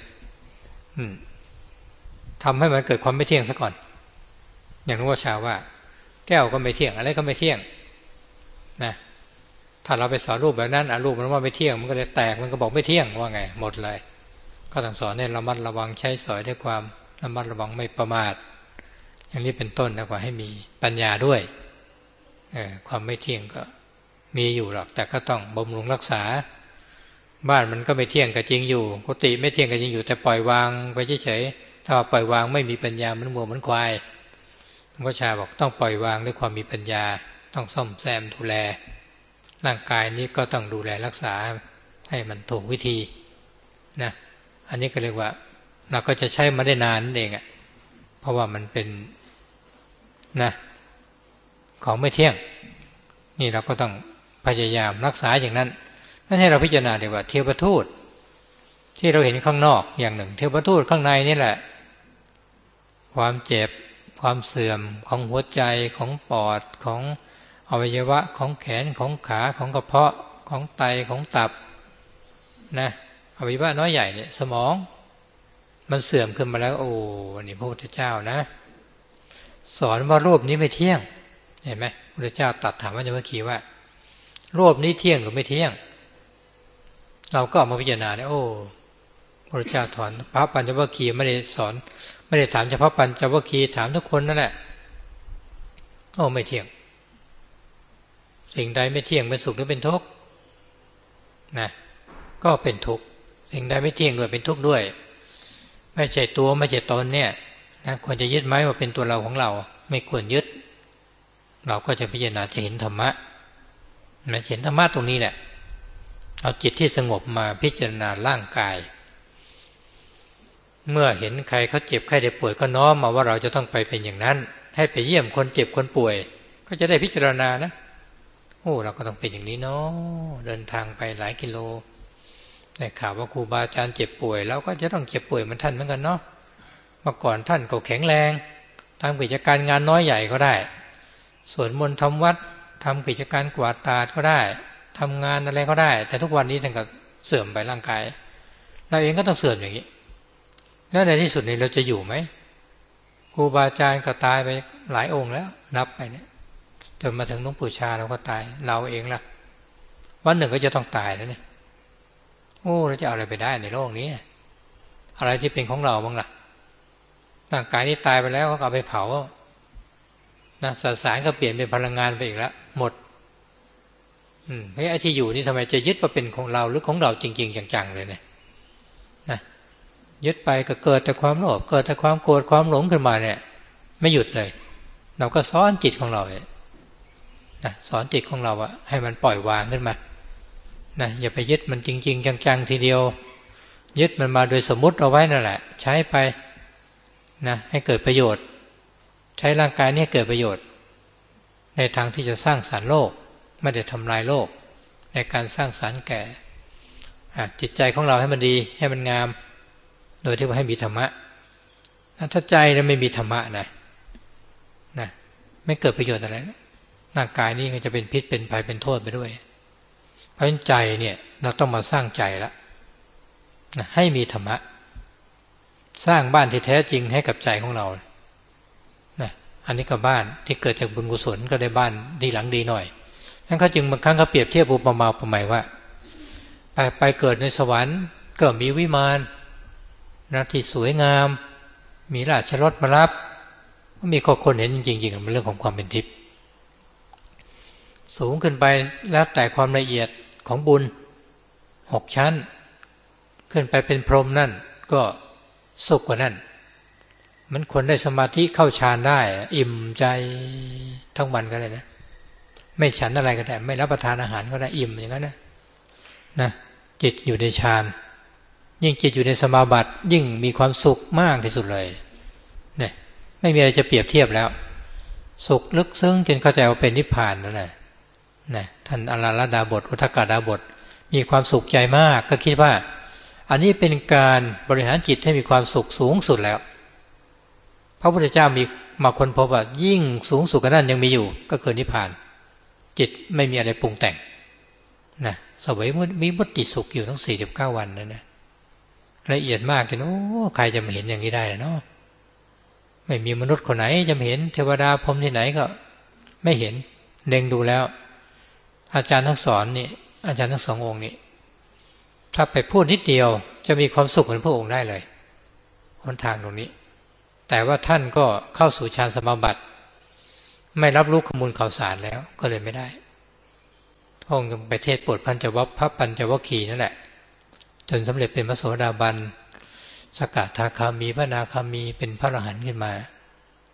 ทำให้มันเกิดความไม่เที่ยงซะก่อนอย่างรู้ว่าชาวว่าแก้วก็ไม่เที่ยงอะไรก็ไม่เที่ยงนะถ้าเราไปสอนรูปแบบนั้นอ่ะรูปมันว่าไม่เที่ยงมันก็เลยแตกมันก็บอกไม่เที่ยงว่าไงหมดเลยก็ต้องสอนให้ระมัดระวังใช้สอยด้วยความระมัดระวังไม่ประมาทอย่างนี้เป็นต้นนะกว่าให้มีปัญญาด้วยเออความไม่เที่ยงก็มีอยู่หรอกแต่ก็ต้องบำรุงรักษาบ้านมันก็ไม่เที่ยงก็จริงอยู่กุฏิไม่เที่ยงก็จริงอยู่แต่ปล่อยวางไปเฉยๆถ้าปล่อยวางไม่มีปัญญามันมัวเหมือนควายหลวงพ่อชาบอกต้องปล่อยวางด้วยความมีปัญญาต้องซ่อมแซมดูแลร่างกายนี้ก็ต้องดูแลรักษาให้มันถูกวิธีนะอันนี้ก็เรียกว่าเราก็จะใช้มาได้นานนั่นเองอ่ะเพราะว่ามันเป็นนะของไม่เที่ยงนี่เราก็ต้องพยายามรักษาอย่างนั้นนั่นให้เราพิจารณาดีว่าเทวทูตที่เราเห็นข้างนอกอย่างหนึ่งเทวทูตข้างในนี่แหละความเจ็บความเสื่อมของหัวใจของปอดของอวัยวะของแขนของขาของกระเพาะของไตของตับนะอวัยวะน้อยใหญ่เนี่ยสมองมันเสื่อมขึ้นมาแล้วโอ้นี่พระพุทธเจ้านะสอนว่ารูปนี้ไม่เที่ยงเห็นไหมพระพุทธเจ้าตรัสถามว่าจะเมื่อกี้ว่ารูปนี้เที่ยงหรือไม่เที่ยงเราก็เอามาพิจารณาเนี่ยโอ้พระพุทธเจ้าถอนพระปัญจวัคคีย์ไม่ได้สอนไม่ได้ถามเฉพาะปัญจวัคคีย์ถามทุกคนนั่นแหละโอ้ไม่เที่ยงสิ่งใดไม่เที่ยงเป็นสุขหรือเป็นทุกข์นะก็เป็นทุกข์สิ่งใดไม่เที่ยงด้วยเป็นทุกข์ด้วยไม่ใช่ตัวไม่ใช่ตนเนี่ยนะควรจะยึดไหมว่าเป็นตัวเราของเราไม่ควรยึดเราก็จะพิจารณาจะเห็นธรรมะนะเห็นธรรมะตรงนี้แหละเอาจิตที่สงบมาพิจารณาร่างกายเมื่อเห็นใครเขาเจ็บใครได้ป่วยก็น้อมมาว่าเราจะต้องไปเป็นอย่างนั้นให้ไปเยี่ยมคนเจ็บคนป่วยก็จะได้พิจารณานะโอ้เราก็ต้องเป็นอย่างนี้เนาะเดินทางไปหลายกิโลได้ข่าวว่าครูบาอาจารย์เจ็บป่วยเราก็จะต้องเจ็บป่วยเหมือนท่านเหมือนกันเนาะเมื่อก่อนท่านก็แข็งแรงทำกิจการงานน้อยใหญ่ก็ได้สวดมนต์ทำวัดทำกิจการกวาดตาดก็ได้ทำงานอะไรก็ได้แต่ทุกวันนี้ท่านก็เสื่อมไปร่างกายเราเองก็ต้องเสื่อมอย่างนี้แล้วในที่สุดนี้เราจะอยู่ไหมครูบาอาจารย์ก็ตายไปหลายองค์แล้วนับไปเนี่ยจนมาถึงหลวงปู่ชาเราก็ตายเราเองล่ะวันหนึ่งก็จะต้องตายแล้วเนี่ยโอ้เราจะเอาอะไรไปได้ในโลกนี้อะไรที่เป็นของเราบ้างล่ะร่างกายนี้ตายไปแล้วก็เอาไปเผานะสสารก็เปลี่ยนเป็นพลังงานไปอีกแล้วหมดอืมไอ้ที่อยู่นี่ทำไมจะยึดว่าเป็นของเราหรือของเราจริงๆจังๆเลยเนี่ยนะยึดไปก็เกิดแต่ความโลภเกิดแต่ความโกรธความหลงขึ้นมาเนี่ยไม่หยุดเลยเราก็สอนจิตของเราเนี่ยนะสอนจิตของเราอะให้มันปล่อยวางขึ้นมานะอย่าไปยึดมันจริงๆจังๆทีเดียวยึดมันมาโดยสมมุติเอาไว้นั่นแหละใช้ไปนะให้เกิดประโยชน์ใช้ร่างกายนี้ให้เกิดประโยชน์ในทางที่จะสร้างสรรค์โลกไม่ได้ทำลายโลกในการสร้างสรรค์แก่จิตใจของเราให้มันดีให้มันงามโดยที่ว่าให้มีธรรมะถ้าใจเราไม่มีธรรมะนะนะไม่เกิดประโยชน์อะไรร่างกายนี้ก็จะเป็นพิษเป็นภัยเป็นโทษไปด้วยเพราะฉะนั้นใจเนี่ยเราต้องมาสร้างใจละนะให้มีธรรมะสร้างบ้านที่แท้จริงให้กับใจของเรานะอันนี้ก็บ้านที่เกิดจากบุญกุศลก็ได้บ้านดีหลังดีหน่อยนั่นเขาจึงบางครั้งเขาเปรียบเทียบอุปมาอุปไมยว่าไปไปเกิดในสวรรค์ก็มีวิมานนะที่สวยงามมีราชรถมารับมีคนเห็นจริงๆเป็นเรื่องของความเป็นทิพย์สูงขึ้นไปแล้วแต่ความละเอียดของบุญหกชั้นขึ้นไปเป็นพรหมนั่นก็สุขกว่านั่นมันคนได้สมาธิเข้าฌานได้อิ่มใจทั้งวันก็ได้นะไม่ฉันอะไรก็ได้ไม่รับประทานอาหารก็ได้อิ่มอย่างนั้นนะนะจิตอยู่ในฌานยิ่งจิตอยู่ในสมาบัติยิ่งมีความสุขมากที่สุดเลยเนี่ยไม่มีอะไรจะเปรียบเทียบแล้วสุขลึกซึ้งจนเข้าใจว่าเป็นนิพพานนั่นแหละนะท่านอลาลดาบทอุทกดาบทมีความสุขใจมากก็คิดว่าอันนี้เป็นการบริหารจิตให้มีความสุขสูงสุดแล้วพระพุทธเจ้ามีมาค้นพบว่ายิ่งสูงสุดกว่านั้นยังมีอยู่ก็คือนิพพานจิตไม่มีอะไรปรุงแต่งนะสวยมีมุติสุขอยู่ทั้งสี่สิบเก้าวันนั่นนะละเอียดมากจนโอ้ใครจะมาเห็นอย่างนี้ได้เนาะไม่มีมนุษย์คนไหนจะมาเห็นเทวดาพรหมที่ไหนก็ไม่เห็นเล็งดูแล้วอาจารย์ทั้งสอนนี่อาจารย์ทั้งสององค์นี่ถ้าไปพูดนิดเดียวจะมีความสุขเหมือนพระองค์ได้เลยหนทางตรงนี้แต่ว่าท่านก็เข้าสู่ฌานสมาบัติไม่รับรู้ข้อมูลข่าวสารแล้วก็เลยไม่ได้พระองค์ยังไปเทศน์โปรดพันจวัคพระปัญจวัคคีย์นั่นแหละจนสำเร็จเป็นพระโสดาบันสกทาคามีพระอนาคามีเป็นพระอรหันต์ขึ้นมา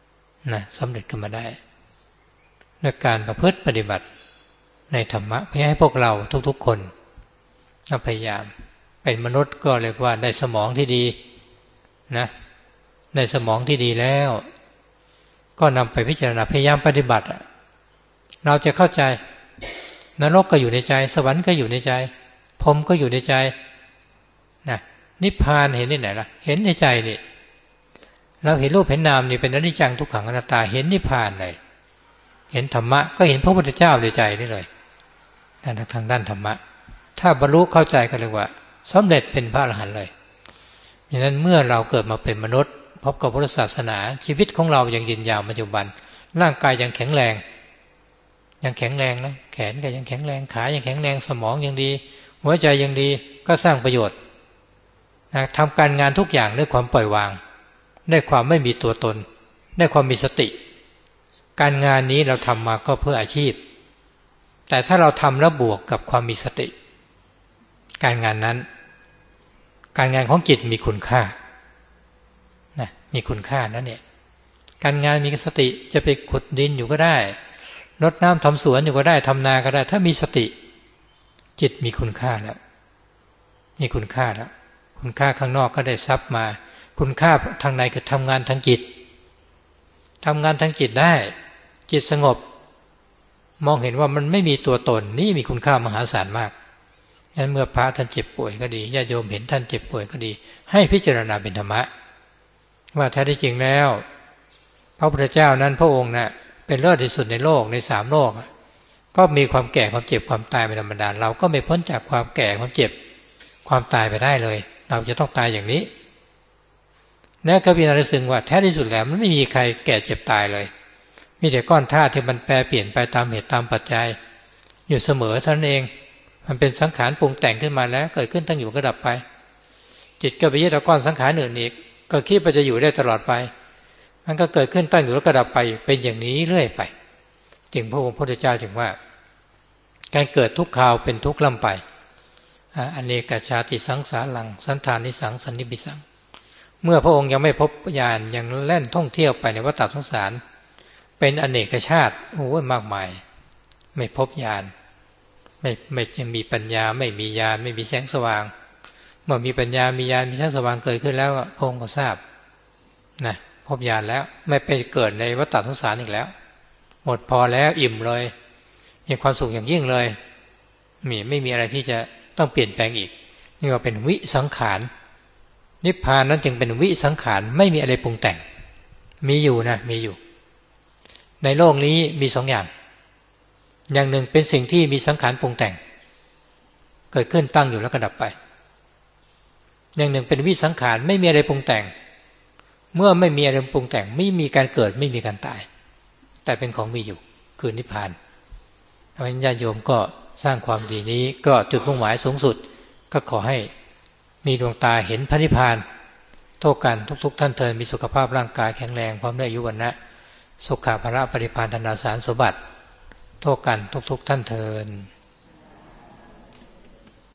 นะสำเร็จขึ้นมาได้ด้วยการประพฤติปฏิบัติในธรรมะเพื่อให้พวกเราทุกๆคนพยายามเป็นมนุษย์ก็เรียกว่าได้สมองที่ดีนะในสมองที่ดีแล้วก็นำไปพิจารณาพยายามปฏิบัติเราจะเข้าใจนรกก็อยู่ในใจสวรรค์ก็อยู่ในใจพรหมก็อยู่ในใจนะนิพพานเห็นที่ไหนล่ะเห็นในใจนี่เราเห็นรูปเห็นนามนี่เป็นอนิจจังทุกขังอนัตตาเห็นนิพพานเลยเห็นธรรมะก็เห็นพระพุทธเจ้าในใจนี่เลยนั่นทางด้านธรรมะถ้าบรรลุเข้าใจกันเลยว่าสำเร็จเป็นพระอรหันต์เลยดังนั้นเมื่อเราเกิดมาเป็นมนุษย์พบกับพุทธศาสนาชีวิตของเรายังยืนยาวปัจจุบันร่างกายยังแข็งแรงยังแข็งแรงนะแขนก็ยังแข็งแรงขายังแข็งแรงสมองยังดีหัวใจยังดีก็สร้างประโยชน์นะทำการงานทุกอย่างด้วยความปล่อยวางด้วยความไม่มีตัวตนด้วยความมีสติการงานนี้เราทำมาก็เพื่ออาชีพแต่ถ้าเราทำแล้วบวกกับความมีสติการงานนั้นการงานของจิตมีคุณค่านะมีคุณค่านั่นเนี่ยการงานมีสติจะไปขุดดินอยู่ก็ได้รดน้ำทำสวนอยู่ก็ได้ทำนาก็ได้ถ้ามีสติจิตมีคุณค่าแล้วมีคุณค่าแล้วคุณค่าข้างนอกก็ได้ทรัพย์มาคุณค่าทางในคือทำงานทางจิตทำงานทางจิตได้จิตสงบมองเห็นว่ามันไม่มีตัวตนนี่มีคุณค่ามหาศาลมากงั้นเมื่อพระท่านเจ็บป่วยก็ดีญาติโยมเห็นท่านเจ็บป่วยก็ดีให้พิจารณาเป็นธรรมะว่าแท้ที่จริงแล้วพระพุทธเจ้านั้นพระองค์น่ะเป็นเลิศที่สุดในโลกในสามโลกก็มีความแก่ความเจ็บความตายเป็นธรรมดาเราก็ไม่พ้นจากความแก่ความเจ็บความตายไปได้เลยเราจะต้องตายอย่างนี้และก็พิจารณาซึ่งว่าแท้ที่สุดแล้วมันไม่มีใครแก่เจ็บตายเลยมีแต่ก้อนธาตุที่มันแปรเปลี่ยนไปตามเหตุตามปัจจัยอยู่เสมอเท่านั้นเองมันเป็นสังขารปรุงแต่งขึ้นมาแล้วเกิดขึ้นตั้งอยู่ก็ดับไปจิตก็ไปยึดเอาก้อนสังขารอื่นอีกก็คิดว่าจะอยู่ได้ตลอดไปมันก็เกิดขึ้นตั้งอยู่แล้วก็ดับไปเป็นอย่างนี้เรื่อยไปจึงพระองค์พระพุทธเจ้าจึงว่าการเกิดทุกคราวเป็นทุกข์ล่ำไปอเนกชาติสังสารังสันธานิสังสันนิบิสังเมื่อพระองค์ยังไม่พบญาณยังเล่นท่องเที่ยวไปในวัฏฏะสงสารเป็นอเนกชาติโอ้ยมากมายไม่พบญาณไม่ไม่ยังมีปัญญาไม่มีญาณไม่มีแสงสว่างเมื่อมีปัญญามีญาณมีแสงสว่างเกิดขึ้นแล้วพระองค์ก็ทราบนะพบญาณแล้วไม่ไปเกิดในวัฏฏะสงสารอีกแล้วหมดพอแล้วอิ่มเลยมีความสุขอย่างยิ่งเลยมีไม่มีอะไรที่จะต้องเปลี่ยนแปลงอีกนี่ว่าเป็นวิสังขารนิพพานนั้นจึงเป็นวิสังขารไม่มีอะไรปรุงแต่งมีอยู่นะมีอยู่ในโลกนี้มีสองอย่างอย่างหนึ่งเป็นสิ่งที่มีสังขารปรุงแต่งเกิดขึ้นตั้งอยู่แล้วก็ดับไปอย่างหนึ่งเป็นวิสังขารไม่มีอะไรปรุงแต่งเมื่อไม่มีอะไรปรุงแต่งไม่มีการเกิดไม่มีการตายแต่เป็นของมีอยู่คือนิพพานเพราะฉะนั้นญาติโยมก็สร้างความดีนี้ก็จุดมุ่งหมายสูงสุดก็ขอให้มีดวงตาเห็นพระนิพพานโทษกันทุกๆท่านเทินมีสุขภาพร่างกายแข็งแรงพร้อมด้วยอายุวรรณะสุขภาระปริภาณธนาสารสมบัติโทษกันทุกๆท่านเทิน